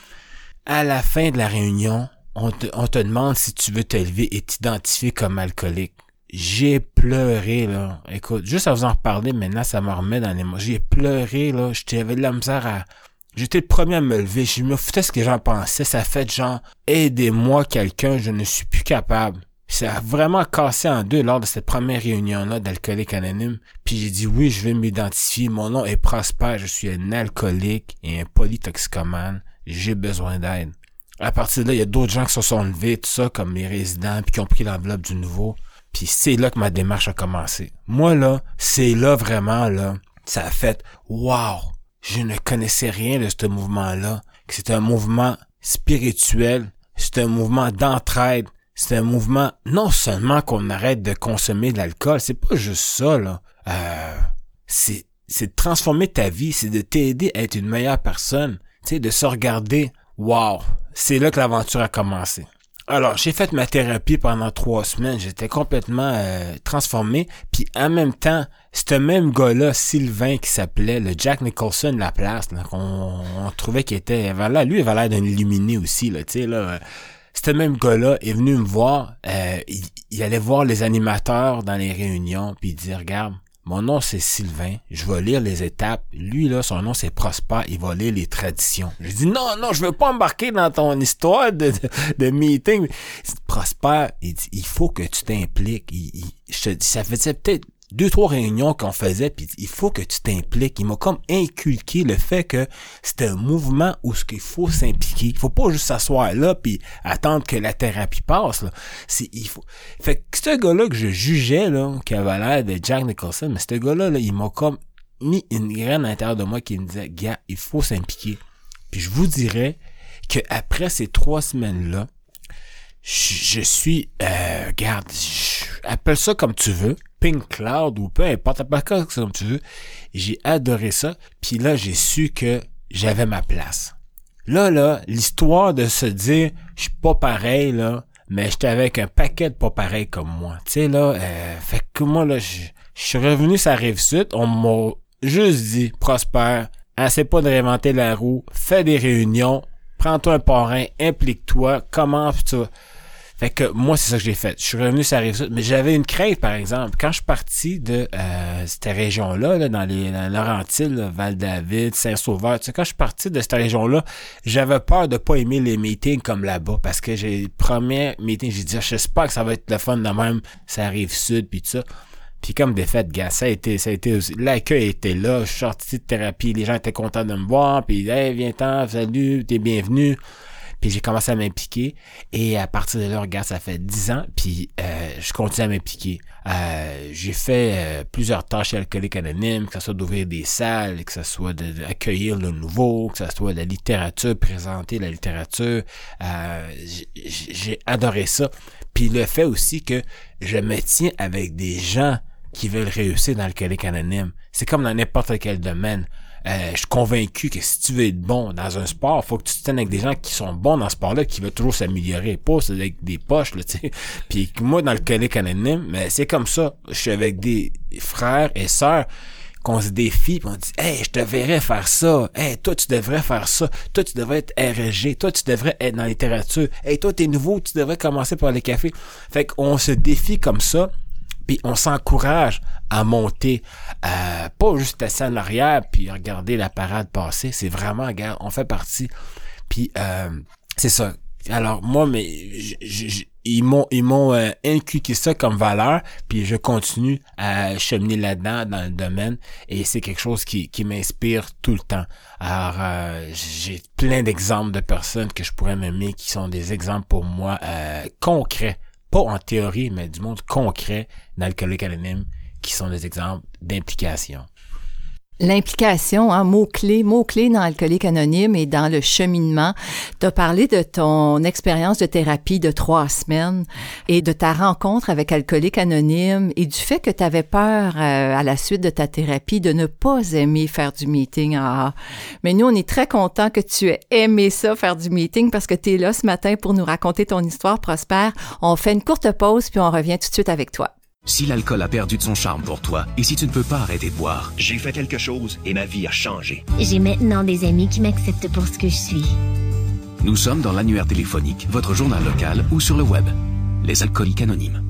À la fin de la réunion, on te, on te demande si tu veux te lever et t'identifier comme alcoolique. J'ai pleuré, là. Écoute, juste à vous en reparler, maintenant, ça me remet dans les mots. J'ai pleuré, là. J'avais de la misère à... J'étais le premier à me lever. Je me foutais ce que j'en pensais. Ça fait genre, aidez-moi quelqu'un, je ne suis plus capable. Ça a vraiment cassé en deux lors de cette première réunion-là d'Alcooliques Anonymes. Puis j'ai dit oui, je vais m'identifier. Mon nom est Prosper. Je suis un alcoolique et un polytoxicomane. J'ai besoin d'aide. À partir de là, il y a d'autres gens qui se sont levés, tout ça, comme les résidents, puis qui ont pris l'enveloppe du nouveau. Puis c'est là que ma démarche a commencé. Moi, là, c'est là vraiment, là, ça a fait « Wow! Je ne connaissais rien de ce mouvement-là. » Que c'est un mouvement spirituel, c'est un mouvement d'entraide. C'est un mouvement, non seulement qu'on arrête de consommer de l'alcool, c'est pas juste ça, là. Euh, c'est, c'est de transformer ta vie, c'est de t'aider à être une meilleure personne. Tu sais, de se regarder. Wow! C'est là que l'aventure a commencé. Alors, j'ai fait ma thérapie pendant trois semaines. J'étais complètement euh, transformé. Puis en même temps, ce même gars-là, Sylvain, qui s'appelait le Jack Nicholson de la place, là, qu'on on trouvait qu'il était... Là, lui, il avait l'air d'un illuminé aussi, là, tu sais, là... Euh, Ce même gars-là est venu me voir, euh, il, il allait voir les animateurs dans les réunions, puis il dit, regarde, mon nom c'est Sylvain, je vais lire les étapes. Lui, là, son nom c'est Prosper, il va lire les traditions. Je dis, non, non, je veux pas embarquer dans ton histoire de, de, de meeting. Il dit, Prosper, il dit, il faut que tu t'impliques. Il, il, je te dis, ça faisait peut-être deux, trois réunions qu'on faisait, puis il faut que tu t'impliques. Il m'a comme inculqué le fait que c'est un mouvement où ce qu'il faut s'impliquer. Il faut pas juste s'asseoir là puis attendre que la thérapie passe, là. C'est, il faut. Fait que ce gars-là que je jugeais, là, qui avait l'air de Jack Nicholson, mais ce gars-là, là, il m'a comme mis une graine à l'intérieur de moi qui me disait, gars, il faut s'impliquer. Puis je vous dirais que après ces trois semaines-là, je, je suis, euh, regarde, je, appelle ça comme tu veux. Pink Cloud ou peu importe, appelle ça comme tu veux. J'ai adoré ça. Puis là, j'ai su que j'avais ma place. Là, là, l'histoire de se dire, je suis pas pareil, là, mais j'étais avec un paquet de pas pareils comme moi. Tu sais, là, euh, fait que moi, là, je suis revenu sur la Rive-Sud, on m'a juste dit, Prosper, essaie pas de réinventer la roue, fais des réunions, prends-toi un parrain, implique-toi, comment tu vas. Fait que moi, c'est ça que j'ai fait. Je suis revenu sur la Rive-Sud, mais j'avais une crainte, par exemple. Quand je suis parti de euh, cette région-là, là, dans les dans Laurentides, là, Val-David, Saint-Sauveur, tu sais, quand je suis parti de cette région-là, j'avais peur de pas aimer les meetings comme là-bas, parce que j'ai le premier meeting, j'ai dit, j'espère que ça va être le fun de même, ça Rive-Sud, puis tout ça. Puis comme des fêtes, gars, ça a été, ça a été aussi, l'accueil était là, je suis sorti de thérapie, les gens étaient contents de me voir, puis hey, viens-t'en, salut, t'es bienvenu. Puis j'ai commencé à m'impliquer et à partir de là, regarde, ça fait dix ans, puis euh, je continue à m'impliquer. Euh, j'ai fait euh, plusieurs tâches chez Alcooliques Anonymes, que ce soit d'ouvrir des salles, que ce soit d'accueillir le nouveau, que ce soit de la littérature, présenter la littérature. Euh, j'ai, j'ai adoré ça. Puis le fait aussi que je me tiens avec des gens qui veulent réussir dans Alcooliques Anonymes. C'est comme dans n'importe quel domaine. Euh, je suis convaincu que si tu veux être bon dans un sport, faut que tu te tiennes avec des gens qui sont bons dans ce sport-là, qui veulent toujours s'améliorer, pas c'est avec des poches, là, tu sais. Puis moi, dans le Alcooliques Anonymes, mais c'est comme ça. Je suis avec des frères et sœurs qu'on se défie, puis on dit, hey, je te verrais faire ça. Hey, toi, tu devrais faire ça. Toi, tu devrais être R S G. Toi, tu devrais être dans la littérature. Hey, toi, t'es nouveau, tu devrais commencer par les cafés. Fait qu'on se défie comme ça. Puis on s'encourage à monter, euh, pas juste assis en arrière puis regarder la parade passer. C'est vraiment, regarde, on fait partie. Puis euh, c'est ça. Alors moi, mais j, j, ils m'ont ils m'ont euh, inculqué ça comme valeur. Puis je continue à cheminer là-dedans dans le domaine et c'est quelque chose qui qui m'inspire tout le temps. Alors euh, j'ai plein d'exemples de personnes que je pourrais nommer qui sont des exemples pour moi euh, concrets. Pas en théorie, mais du monde concret dans l'Alcooliques Anonymes qui sont des exemples d'implication. L'implication, hein, mot-clé, mot-clé dans Alcooliques Anonymes et dans le cheminement. Tu as parlé de ton expérience de thérapie de trois semaines et de ta rencontre avec Alcooliques Anonymes et du fait que tu avais peur euh, à la suite de ta thérapie de ne pas aimer faire du meeting A A. Mais nous, on est très contents que tu aies aimé ça, faire du meeting, parce que tu es là ce matin pour nous raconter ton histoire, Prosper. On fait une courte pause puis on revient tout de suite avec toi. Si l'alcool a perdu de son charme pour toi et si tu ne peux pas arrêter de boire, j'ai fait quelque chose et ma vie a changé. J'ai maintenant des amis qui m'acceptent pour ce que je suis. Nous sommes dans l'annuaire téléphonique, votre journal local ou sur le web. Les Alcooliques Anonymes.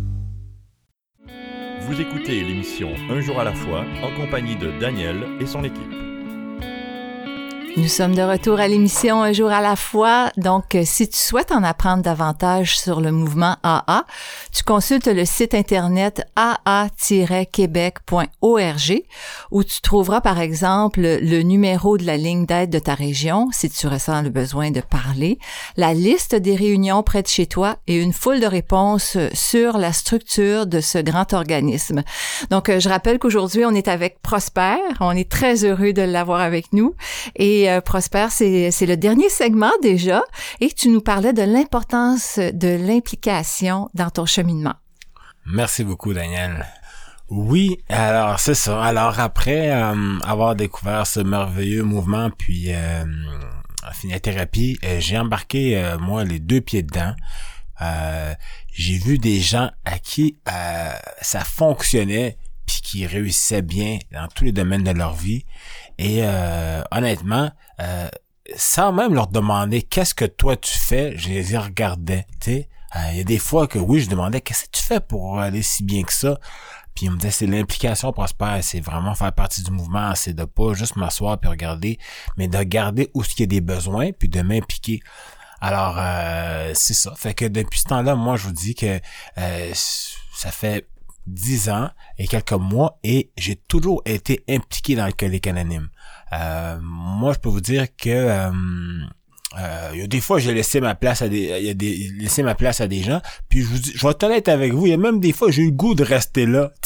Vous écoutez l'émission Un jour à la fois en compagnie de Daniel et son équipe. Nous sommes de retour à l'émission Un jour à la fois. Donc, si tu souhaites en apprendre davantage sur le mouvement A A, tu consultes le site internet a a tiret québec point org où tu trouveras, par exemple, le numéro de la ligne d'aide de ta région si tu ressens le besoin de parler, la liste des réunions près de chez toi et une foule de réponses sur la structure de ce grand organisme. Donc, je rappelle qu'aujourd'hui, on est avec Prosper. On est très heureux de l'avoir avec nous. Et Euh, Prosper, c'est, c'est le dernier segment déjà et tu nous parlais de l'importance de l'implication dans ton cheminement. Merci beaucoup, Daniel. Oui, alors c'est ça. Alors après euh, avoir découvert ce merveilleux mouvement puis euh, fini la thérapie, euh, j'ai embarqué, euh, moi, les deux pieds dedans. Euh, j'ai vu des gens à qui euh, ça fonctionnait puis qui réussissaient bien dans tous les domaines de leur vie. Et euh, honnêtement, euh, sans même leur demander qu'est-ce que toi tu fais, je les regardais. Tu sais, il y a des fois que oui, je demandais qu'est-ce que tu fais pour aller si bien que ça. Puis on me disait c'est l'implication, Prosper, c'est vraiment faire partie du mouvement, c'est de pas juste m'asseoir puis regarder, mais de regarder où il y a des besoins puis de m'impliquer. Alors euh, c'est ça. Fait que depuis ce temps-là, moi je vous dis que euh, ça fait dix ans et quelques mois et j'ai toujours été impliqué dans Alcooliques Anonymes. Euh, moi, je peux vous dire que euh, euh, il y a des fois j'ai laissé ma place à des, il y a des laissé ma place à des gens. Puis je vous dis, je vais être honnête avec vous, il y a même des fois j'ai eu le goût de rester là, tu sais,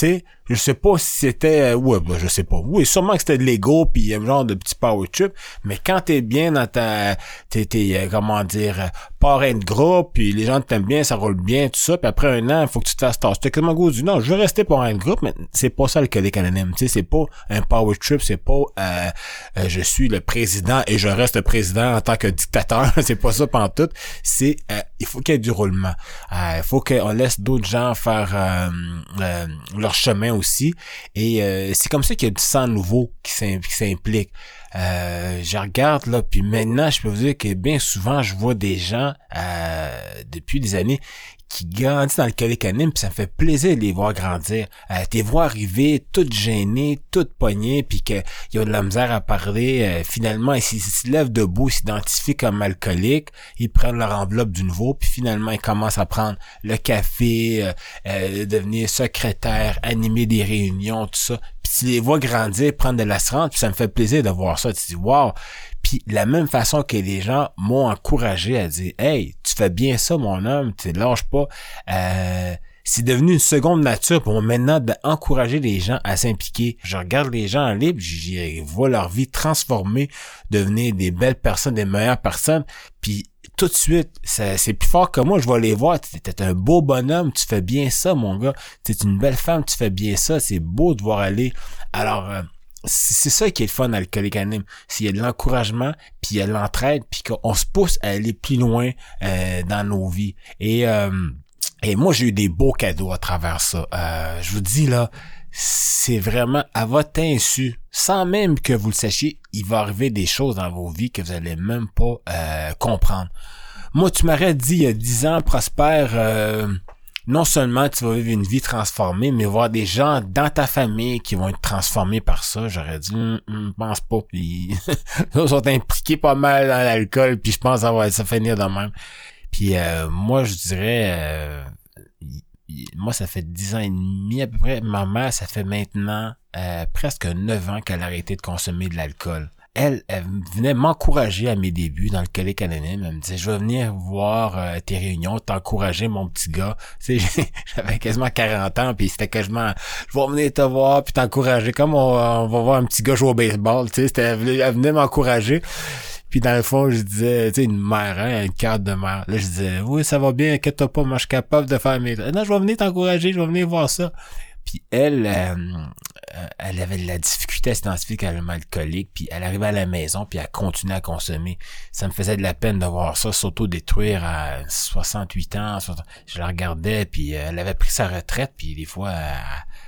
Je sais pas si c'était... Ouais, ben, je sais pas. Oui, sûrement que c'était de l'ego puis un genre de petit power trip. Mais quand t'es bien dans ta... T'es, t'es comment dire... parrain de groupe, puis les gens t'aiment bien, ça roule bien, tout ça. Puis après un an, il faut que tu te fasses tasser. T'es quasiment goût du non, je veux rester parrain de groupe, mais c'est pas ça l'alcoolique anonyme. Tu sais, c'est pas un power trip, c'est pas euh, euh, je suis le président et je reste le président en tant que dictateur. C'est pas ça pantoute. C'est... Euh, il faut qu'il y ait du roulement. Euh, il faut qu'on laisse d'autres gens faire euh, euh, leur chemin aussi. Et euh, c'est comme ça qu'il y a du sang nouveau qui s'implique. Euh, je regarde là, puis maintenant, je peux vous dire que bien souvent, je vois des gens euh, depuis des années qui grandissent dans le l'alcoolique anonyme, puis ça me fait plaisir de les voir grandir. Euh, t'es voir arriver toutes gênées, toutes pognées, puis qu'ils ont de la misère à parler. Euh, finalement, ils se lèvent debout, ils s'identifient comme alcooliques, ils prennent leur enveloppe du nouveau, puis finalement, ils commencent à prendre le café, euh, euh, devenir secrétaire, animer des réunions, tout ça. Puis tu les vois grandir, prendre de l'assurance, puis ça me fait plaisir de voir ça. Tu te dis, wow! Puis la même façon que les gens m'ont encouragé à dire « Hey, tu fais bien ça, mon homme, tu lâches pas. Euh, » C'est devenu une seconde nature pour moi maintenant d'encourager les gens à s'impliquer. Je regarde les gens en libre, je vois leur vie transformer, devenir des belles personnes, des meilleures personnes. Puis tout de suite, ça, c'est plus fort que moi, je vais les voir. T'es un beau bonhomme, tu fais bien ça, mon gars. T'es une belle femme, tu fais bien ça. C'est beau de voir aller. Alors... Euh, c'est ça qui est le fun dans l'alcoolique anonyme. S'il y a de l'encouragement, puis il y a de l'entraide, puis qu'on se pousse à aller plus loin euh, dans nos vies. Et euh, et moi, j'ai eu des beaux cadeaux à travers ça. Euh, je vous dis là, c'est vraiment à votre insu, sans même que vous le sachiez, il va arriver des choses dans vos vies que vous allez même pas euh, comprendre. Moi, tu m'aurais dit il y a dix ans, Prosper... Euh, non seulement tu vas vivre une vie transformée, mais voir des gens dans ta famille qui vont être transformés par ça, j'aurais dit, hum, hum, pense pas. Puis ils sont impliqués pas mal dans l'alcool, puis je pense que ça va ça finir de même. Puis euh, moi, je dirais, euh, y, y, moi, ça fait dix ans et demi à peu près. Ma mère, ça fait maintenant euh, presque neuf ans qu'elle a arrêté de consommer de l'alcool. Elle, elle venait m'encourager à mes débuts dans l'alcoolique anonyme. Elle me disait, je vais venir voir euh, tes réunions, t'encourager, mon petit gars. Tu sais, j'avais quasiment quarante ans, puis c'était quasiment, je vais venir te voir, puis t'encourager, comme on, on va voir un petit gars jouer au baseball. Tu sais, c'était, elle venait m'encourager. Puis dans le fond, je disais, tu sais, une mère, hein, une carte de mère. Là, je disais, oui, ça va bien, inquiète-toi pas, moi, je suis capable de faire mes... Non, je vais venir t'encourager, je vais venir voir ça. Puis elle, euh, elle avait de la difficulté à s'identifier qu'elle était alcoolique, puis elle arrivait à la maison, puis elle continuait à consommer. Ça me faisait de la peine de voir ça s'auto-détruire à soixante-huit ans. Je la regardais, puis elle avait pris sa retraite, puis des fois, elle,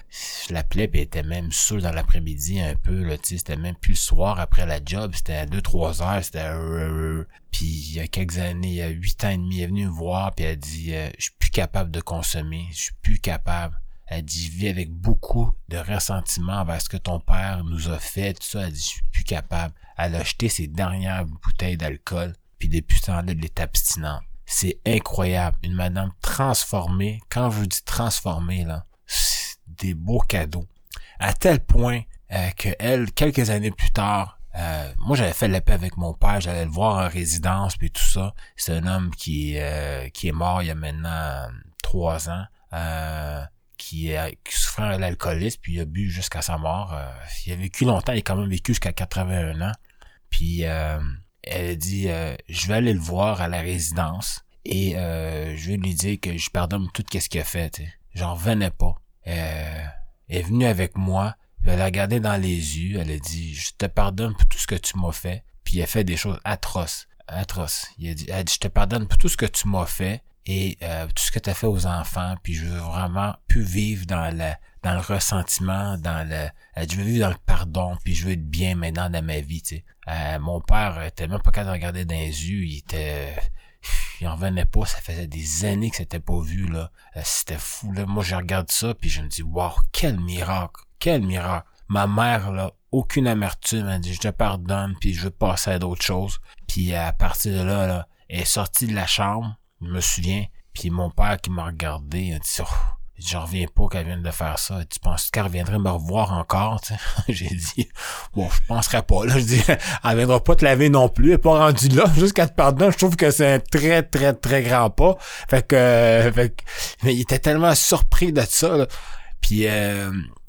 je l'appelais, puis elle était même saoule dans l'après-midi un peu, là, tu sais, c'était même plus le soir après la job, c'était à deux trois heures, c'était... Euh, puis il y a quelques années, il y a huit ans et demi, elle est venue me voir, puis elle dit euh, « Je suis plus capable de consommer, je suis plus capable. » Elle dit, je vis avec beaucoup de ressentiment envers ce que ton père nous a fait, tout ça. Elle dit, je suis plus capable. Elle a jeté ses dernières bouteilles d'alcool, puis depuis ce temps-là, elle est abstinente. C'est incroyable. Une madame transformée. Quand je vous dis transformée, là, c'est des beaux cadeaux. À tel point euh, que elle, quelques années plus tard, euh, moi, j'avais fait la paix avec mon père. J'allais le voir en résidence, puis tout ça. C'est un homme qui, euh, qui est mort il y a maintenant trois ans. Euh... Qui, euh, qui souffrait de l'alcoolisme, puis il a bu jusqu'à sa mort. Euh, il a vécu longtemps, il a quand même vécu jusqu'à quatre-vingt-un ans. Puis euh, elle a dit, euh, je vais aller le voir à la résidence et euh, je vais lui dire que je pardonne tout ce qu'il a fait. T'sais. J'en revenais pas. Euh, elle est venue avec moi, puis elle a regardé dans les yeux, elle a dit, je te pardonne pour tout ce que tu m'as fait. Puis il a fait des choses atroces, atroces. Il a dit, elle a dit, je te pardonne pour tout ce que tu m'as fait. Et euh, tout ce que tu as fait aux enfants, puis je veux vraiment plus vivre dans le dans le ressentiment, dans le euh, je veux vivre dans le pardon, puis je veux être bien maintenant dans ma vie, tu sais. Euh, mon père était même pas capable de regarder dans les yeux, il était il en revenait pas, ça faisait des années que c'était pas vu là. Euh, c'était fou là. Moi je regarde ça puis je me dis waouh, quel miracle, quel miracle. Ma mère là, aucune amertume, elle dit je te pardonne puis je veux passer à d'autres choses. Puis à partir de là là, elle est sortie de la chambre. Je me souviens, puis mon père qui m'a regardé, il a dit oh, « J'en reviens pas qu'elle vienne de faire ça. Tu penses qu'elle reviendrait me revoir encore? » J'ai dit « Bon, je penserais pas. » Là, je dis « Elle viendra pas te laver non plus. Elle est pas rendue là. Juste qu'elle te pardonne, je trouve que c'est un très, très, très grand pas. » Fait que, euh, fait que mais il était tellement surpris de ça. Là. Puis euh,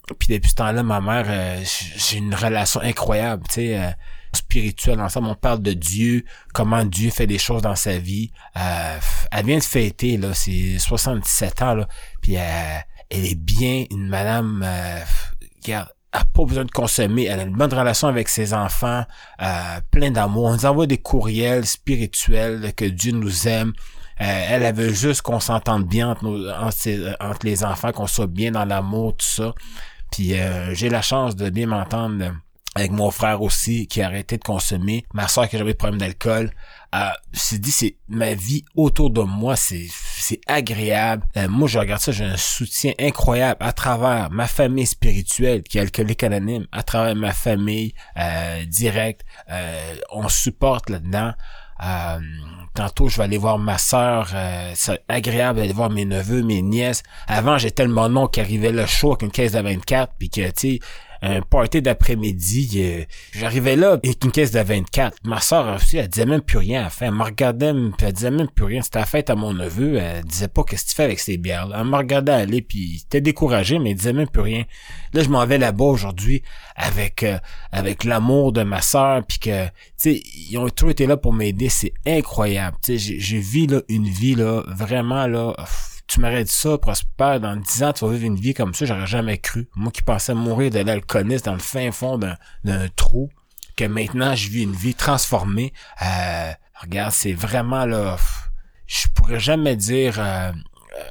Puis depuis ce temps-là, ma mère, euh, j'ai une relation incroyable, tu sais, euh, spirituelle ensemble. On parle de Dieu, comment Dieu fait des choses dans sa vie. Euh, elle vient de fêter, là, c'est soixante-dix-sept ans, là. Puis euh, elle est bien, une madame, euh, regarde, elle n'a pas besoin de consommer, elle a une bonne relation avec ses enfants, euh, plein d'amour. On nous envoie des courriels spirituels, que Dieu nous aime. Euh, elle, elle veut juste qu'on s'entende bien entre, nos, entre, ses, entre les enfants, qu'on soit bien dans l'amour, tout ça. Puis euh, j'ai la chance de bien m'entendre avec mon frère aussi, qui a arrêté de consommer. Ma soeur qui a jamais de problème d'alcool. Euh, c'est dit, c'est ma vie autour de moi, c'est c'est agréable. Euh, moi, je regarde ça, j'ai un soutien incroyable à travers ma famille spirituelle qui est alcoolique anonyme, à travers ma famille euh, directe. Euh, on supporte là-dedans. Euh, tantôt, je vais aller voir ma sœur. Euh, c'est agréable d'aller voir mes neveux, mes nièces. Avant, j'étais le monon qui arrivait le show avec une caisse de vingt-quatre, puis que, tu sais, un party d'après-midi, euh, j'arrivais là avec une caisse de vingt-quatre. Ma sœur aussi, elle disait même plus rien à faire. Elle me regardait, puis elle disait même plus rien. C'était la fête à mon neveu. Elle disait pas qu'est-ce que tu fais avec ces bières-là. Elle me regardait aller, puis était découragée, mais elle disait même plus rien. Là, je m'en vais là-bas aujourd'hui avec euh, avec l'amour de ma sœur, puis que, tu sais, ils ont toujours été là pour m'aider. C'est incroyable. Tu sais, j'ai, j'ai vu là une vie là vraiment là. Tu m'aurais dit ça, Prosper, dans dix ans, tu vas vivre une vie comme ça, j'aurais jamais cru. Moi qui pensais mourir de l'alcoolisme dans le fin fond d'un, d'un trou, que maintenant je vis une vie transformée. Euh, regarde, c'est vraiment là, je pourrais jamais dire, euh, euh,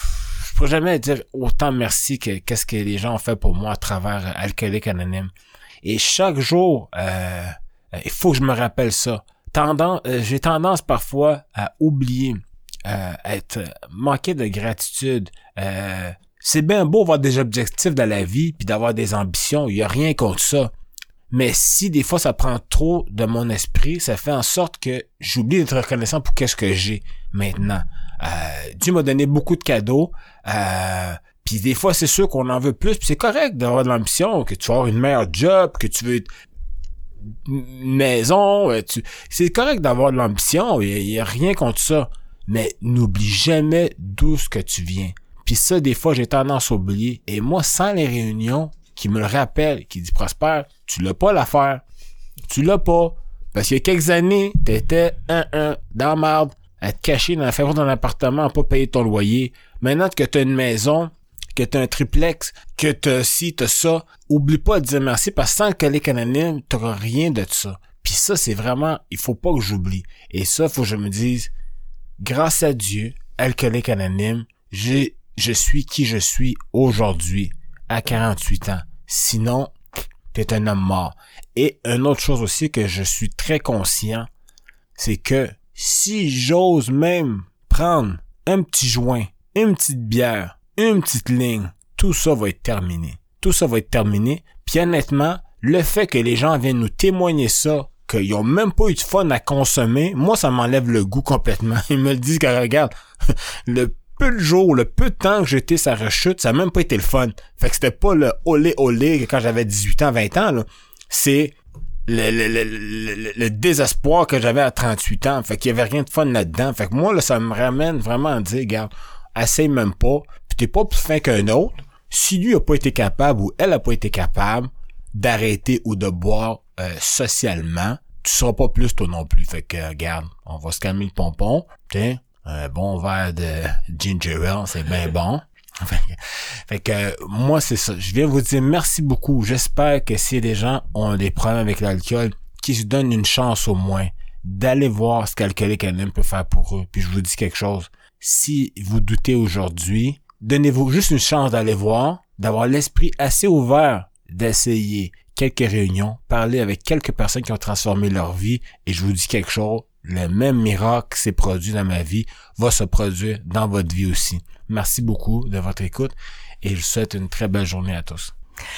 je pourrais jamais dire autant merci que qu'est-ce que les gens ont fait pour moi à travers Alcoolique Anonyme. Et chaque jour, euh, il faut que je me rappelle ça. Tendance, euh, j'ai tendance parfois à oublier. Euh, être manqué de gratitude. Euh, c'est bien beau d'avoir des objectifs dans la vie puis d'avoir des ambitions, il y a rien contre ça. Mais si des fois ça prend trop de mon esprit, ça fait en sorte que j'oublie d'être reconnaissant pour qu'est-ce que j'ai maintenant. Euh, Dieu m'a donné beaucoup de cadeaux. Euh, puis des fois c'est sûr qu'on en veut plus, puis c'est correct d'avoir de l'ambition, que tu vas avoir une meilleure job, que tu veux une maison, tu... c'est correct d'avoir de l'ambition, il y, y a rien contre ça. Mais n'oublie jamais d'où ce que tu viens. Puis ça, des fois, j'ai tendance à oublier. Et moi, sans les réunions qui me le rappellent, qui disent « Prosper, tu l'as pas l'affaire. Tu l'as pas. Parce qu'il y a quelques années, t'étais un un dans la marde, à te cacher dans la faveur de ton appartement, à pas payer ton loyer. Maintenant que t'as une maison, que t'as un triplex, que t'as ci, t'as ça, oublie pas de dire merci parce que sans Alcoolique Anonyme, t'auras rien de ça. Puis ça, c'est vraiment, il faut pas que j'oublie. Et ça, faut que je me dise, grâce à Dieu, Alcoolique Anonyme, j'ai, je suis qui je suis aujourd'hui, à quarante-huit ans. Sinon, t'es un homme mort. Et une autre chose aussi que je suis très conscient, c'est que si j'ose même prendre un petit joint, une petite bière, une petite ligne, tout ça va être terminé. Tout ça va être terminé. Puis honnêtement, le fait que les gens viennent nous témoigner ça, qu'ils ont même pas eu de fun à consommer, moi, ça m'enlève le goût complètement. Ils me le disent que, regarde, le peu de jours, le peu de temps que j'étais sa rechute, ça a même pas été le fun. Fait que c'était pas le olé olé quand j'avais dix-huit ans, vingt ans, là. C'est le, le, le, le, le désespoir que j'avais à trente-huit ans. Fait qu'il y avait rien de fun là-dedans. Fait que moi, là, ça me ramène vraiment à dire, regarde, essaye même pas, pis t'es pas plus fin qu'un autre. Si lui a pas été capable ou elle a pas été capable d'arrêter ou de boire euh, socialement, tu seras pas plus toi non plus. Fait que, regarde, on va se calmer le pompon. Tiens, un bon verre de ginger ale, c'est bien bon. Fait que, fait que moi, c'est ça. Je viens vous dire merci beaucoup. J'espère que si des gens ont des problèmes avec l'alcool, qu'ils se donnent une chance au moins d'aller voir ce qu'Alcoolique Anonyme peut faire pour eux. Puis je vous dis quelque chose. Si vous doutez aujourd'hui, donnez-vous juste une chance d'aller voir, d'avoir l'esprit assez ouvert, d'essayer quelques réunions, parler avec quelques personnes qui ont transformé leur vie, et je vous dis quelque chose, le même miracle qui s'est produit dans ma vie va se produire dans votre vie aussi. Merci beaucoup de votre écoute et je vous souhaite une très belle journée à tous.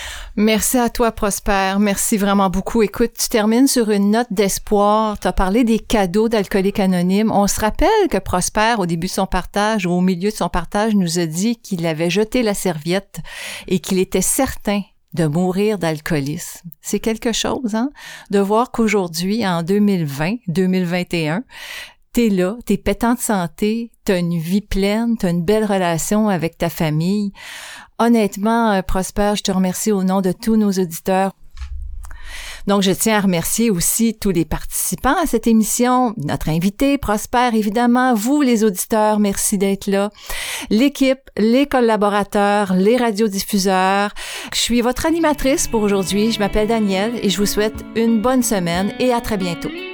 Merci à toi, Prosper. Merci vraiment beaucoup. Écoute, tu termines sur une note d'espoir. Tu as parlé des cadeaux d'Alcoolique Anonyme. On se rappelle que Prosper, au début de son partage ou au milieu de son partage, nous a dit qu'il avait jeté la serviette et qu'il était certain de mourir d'alcoolisme. C'est quelque chose, hein? De voir qu'aujourd'hui, en deux mille vingt, deux mille vingt et un, t'es là, t'es pétant de santé, t'as une vie pleine, t'as une belle relation avec ta famille. Honnêtement, euh, Prosper, je te remercie au nom de tous nos auditeurs. Donc, je tiens à remercier aussi tous les participants à cette émission, notre invité, Prosper, évidemment, vous, les auditeurs, merci d'être là, l'équipe, les collaborateurs, les radiodiffuseurs. Je suis votre animatrice pour aujourd'hui, je m'appelle Danielle et je vous souhaite une bonne semaine et à très bientôt.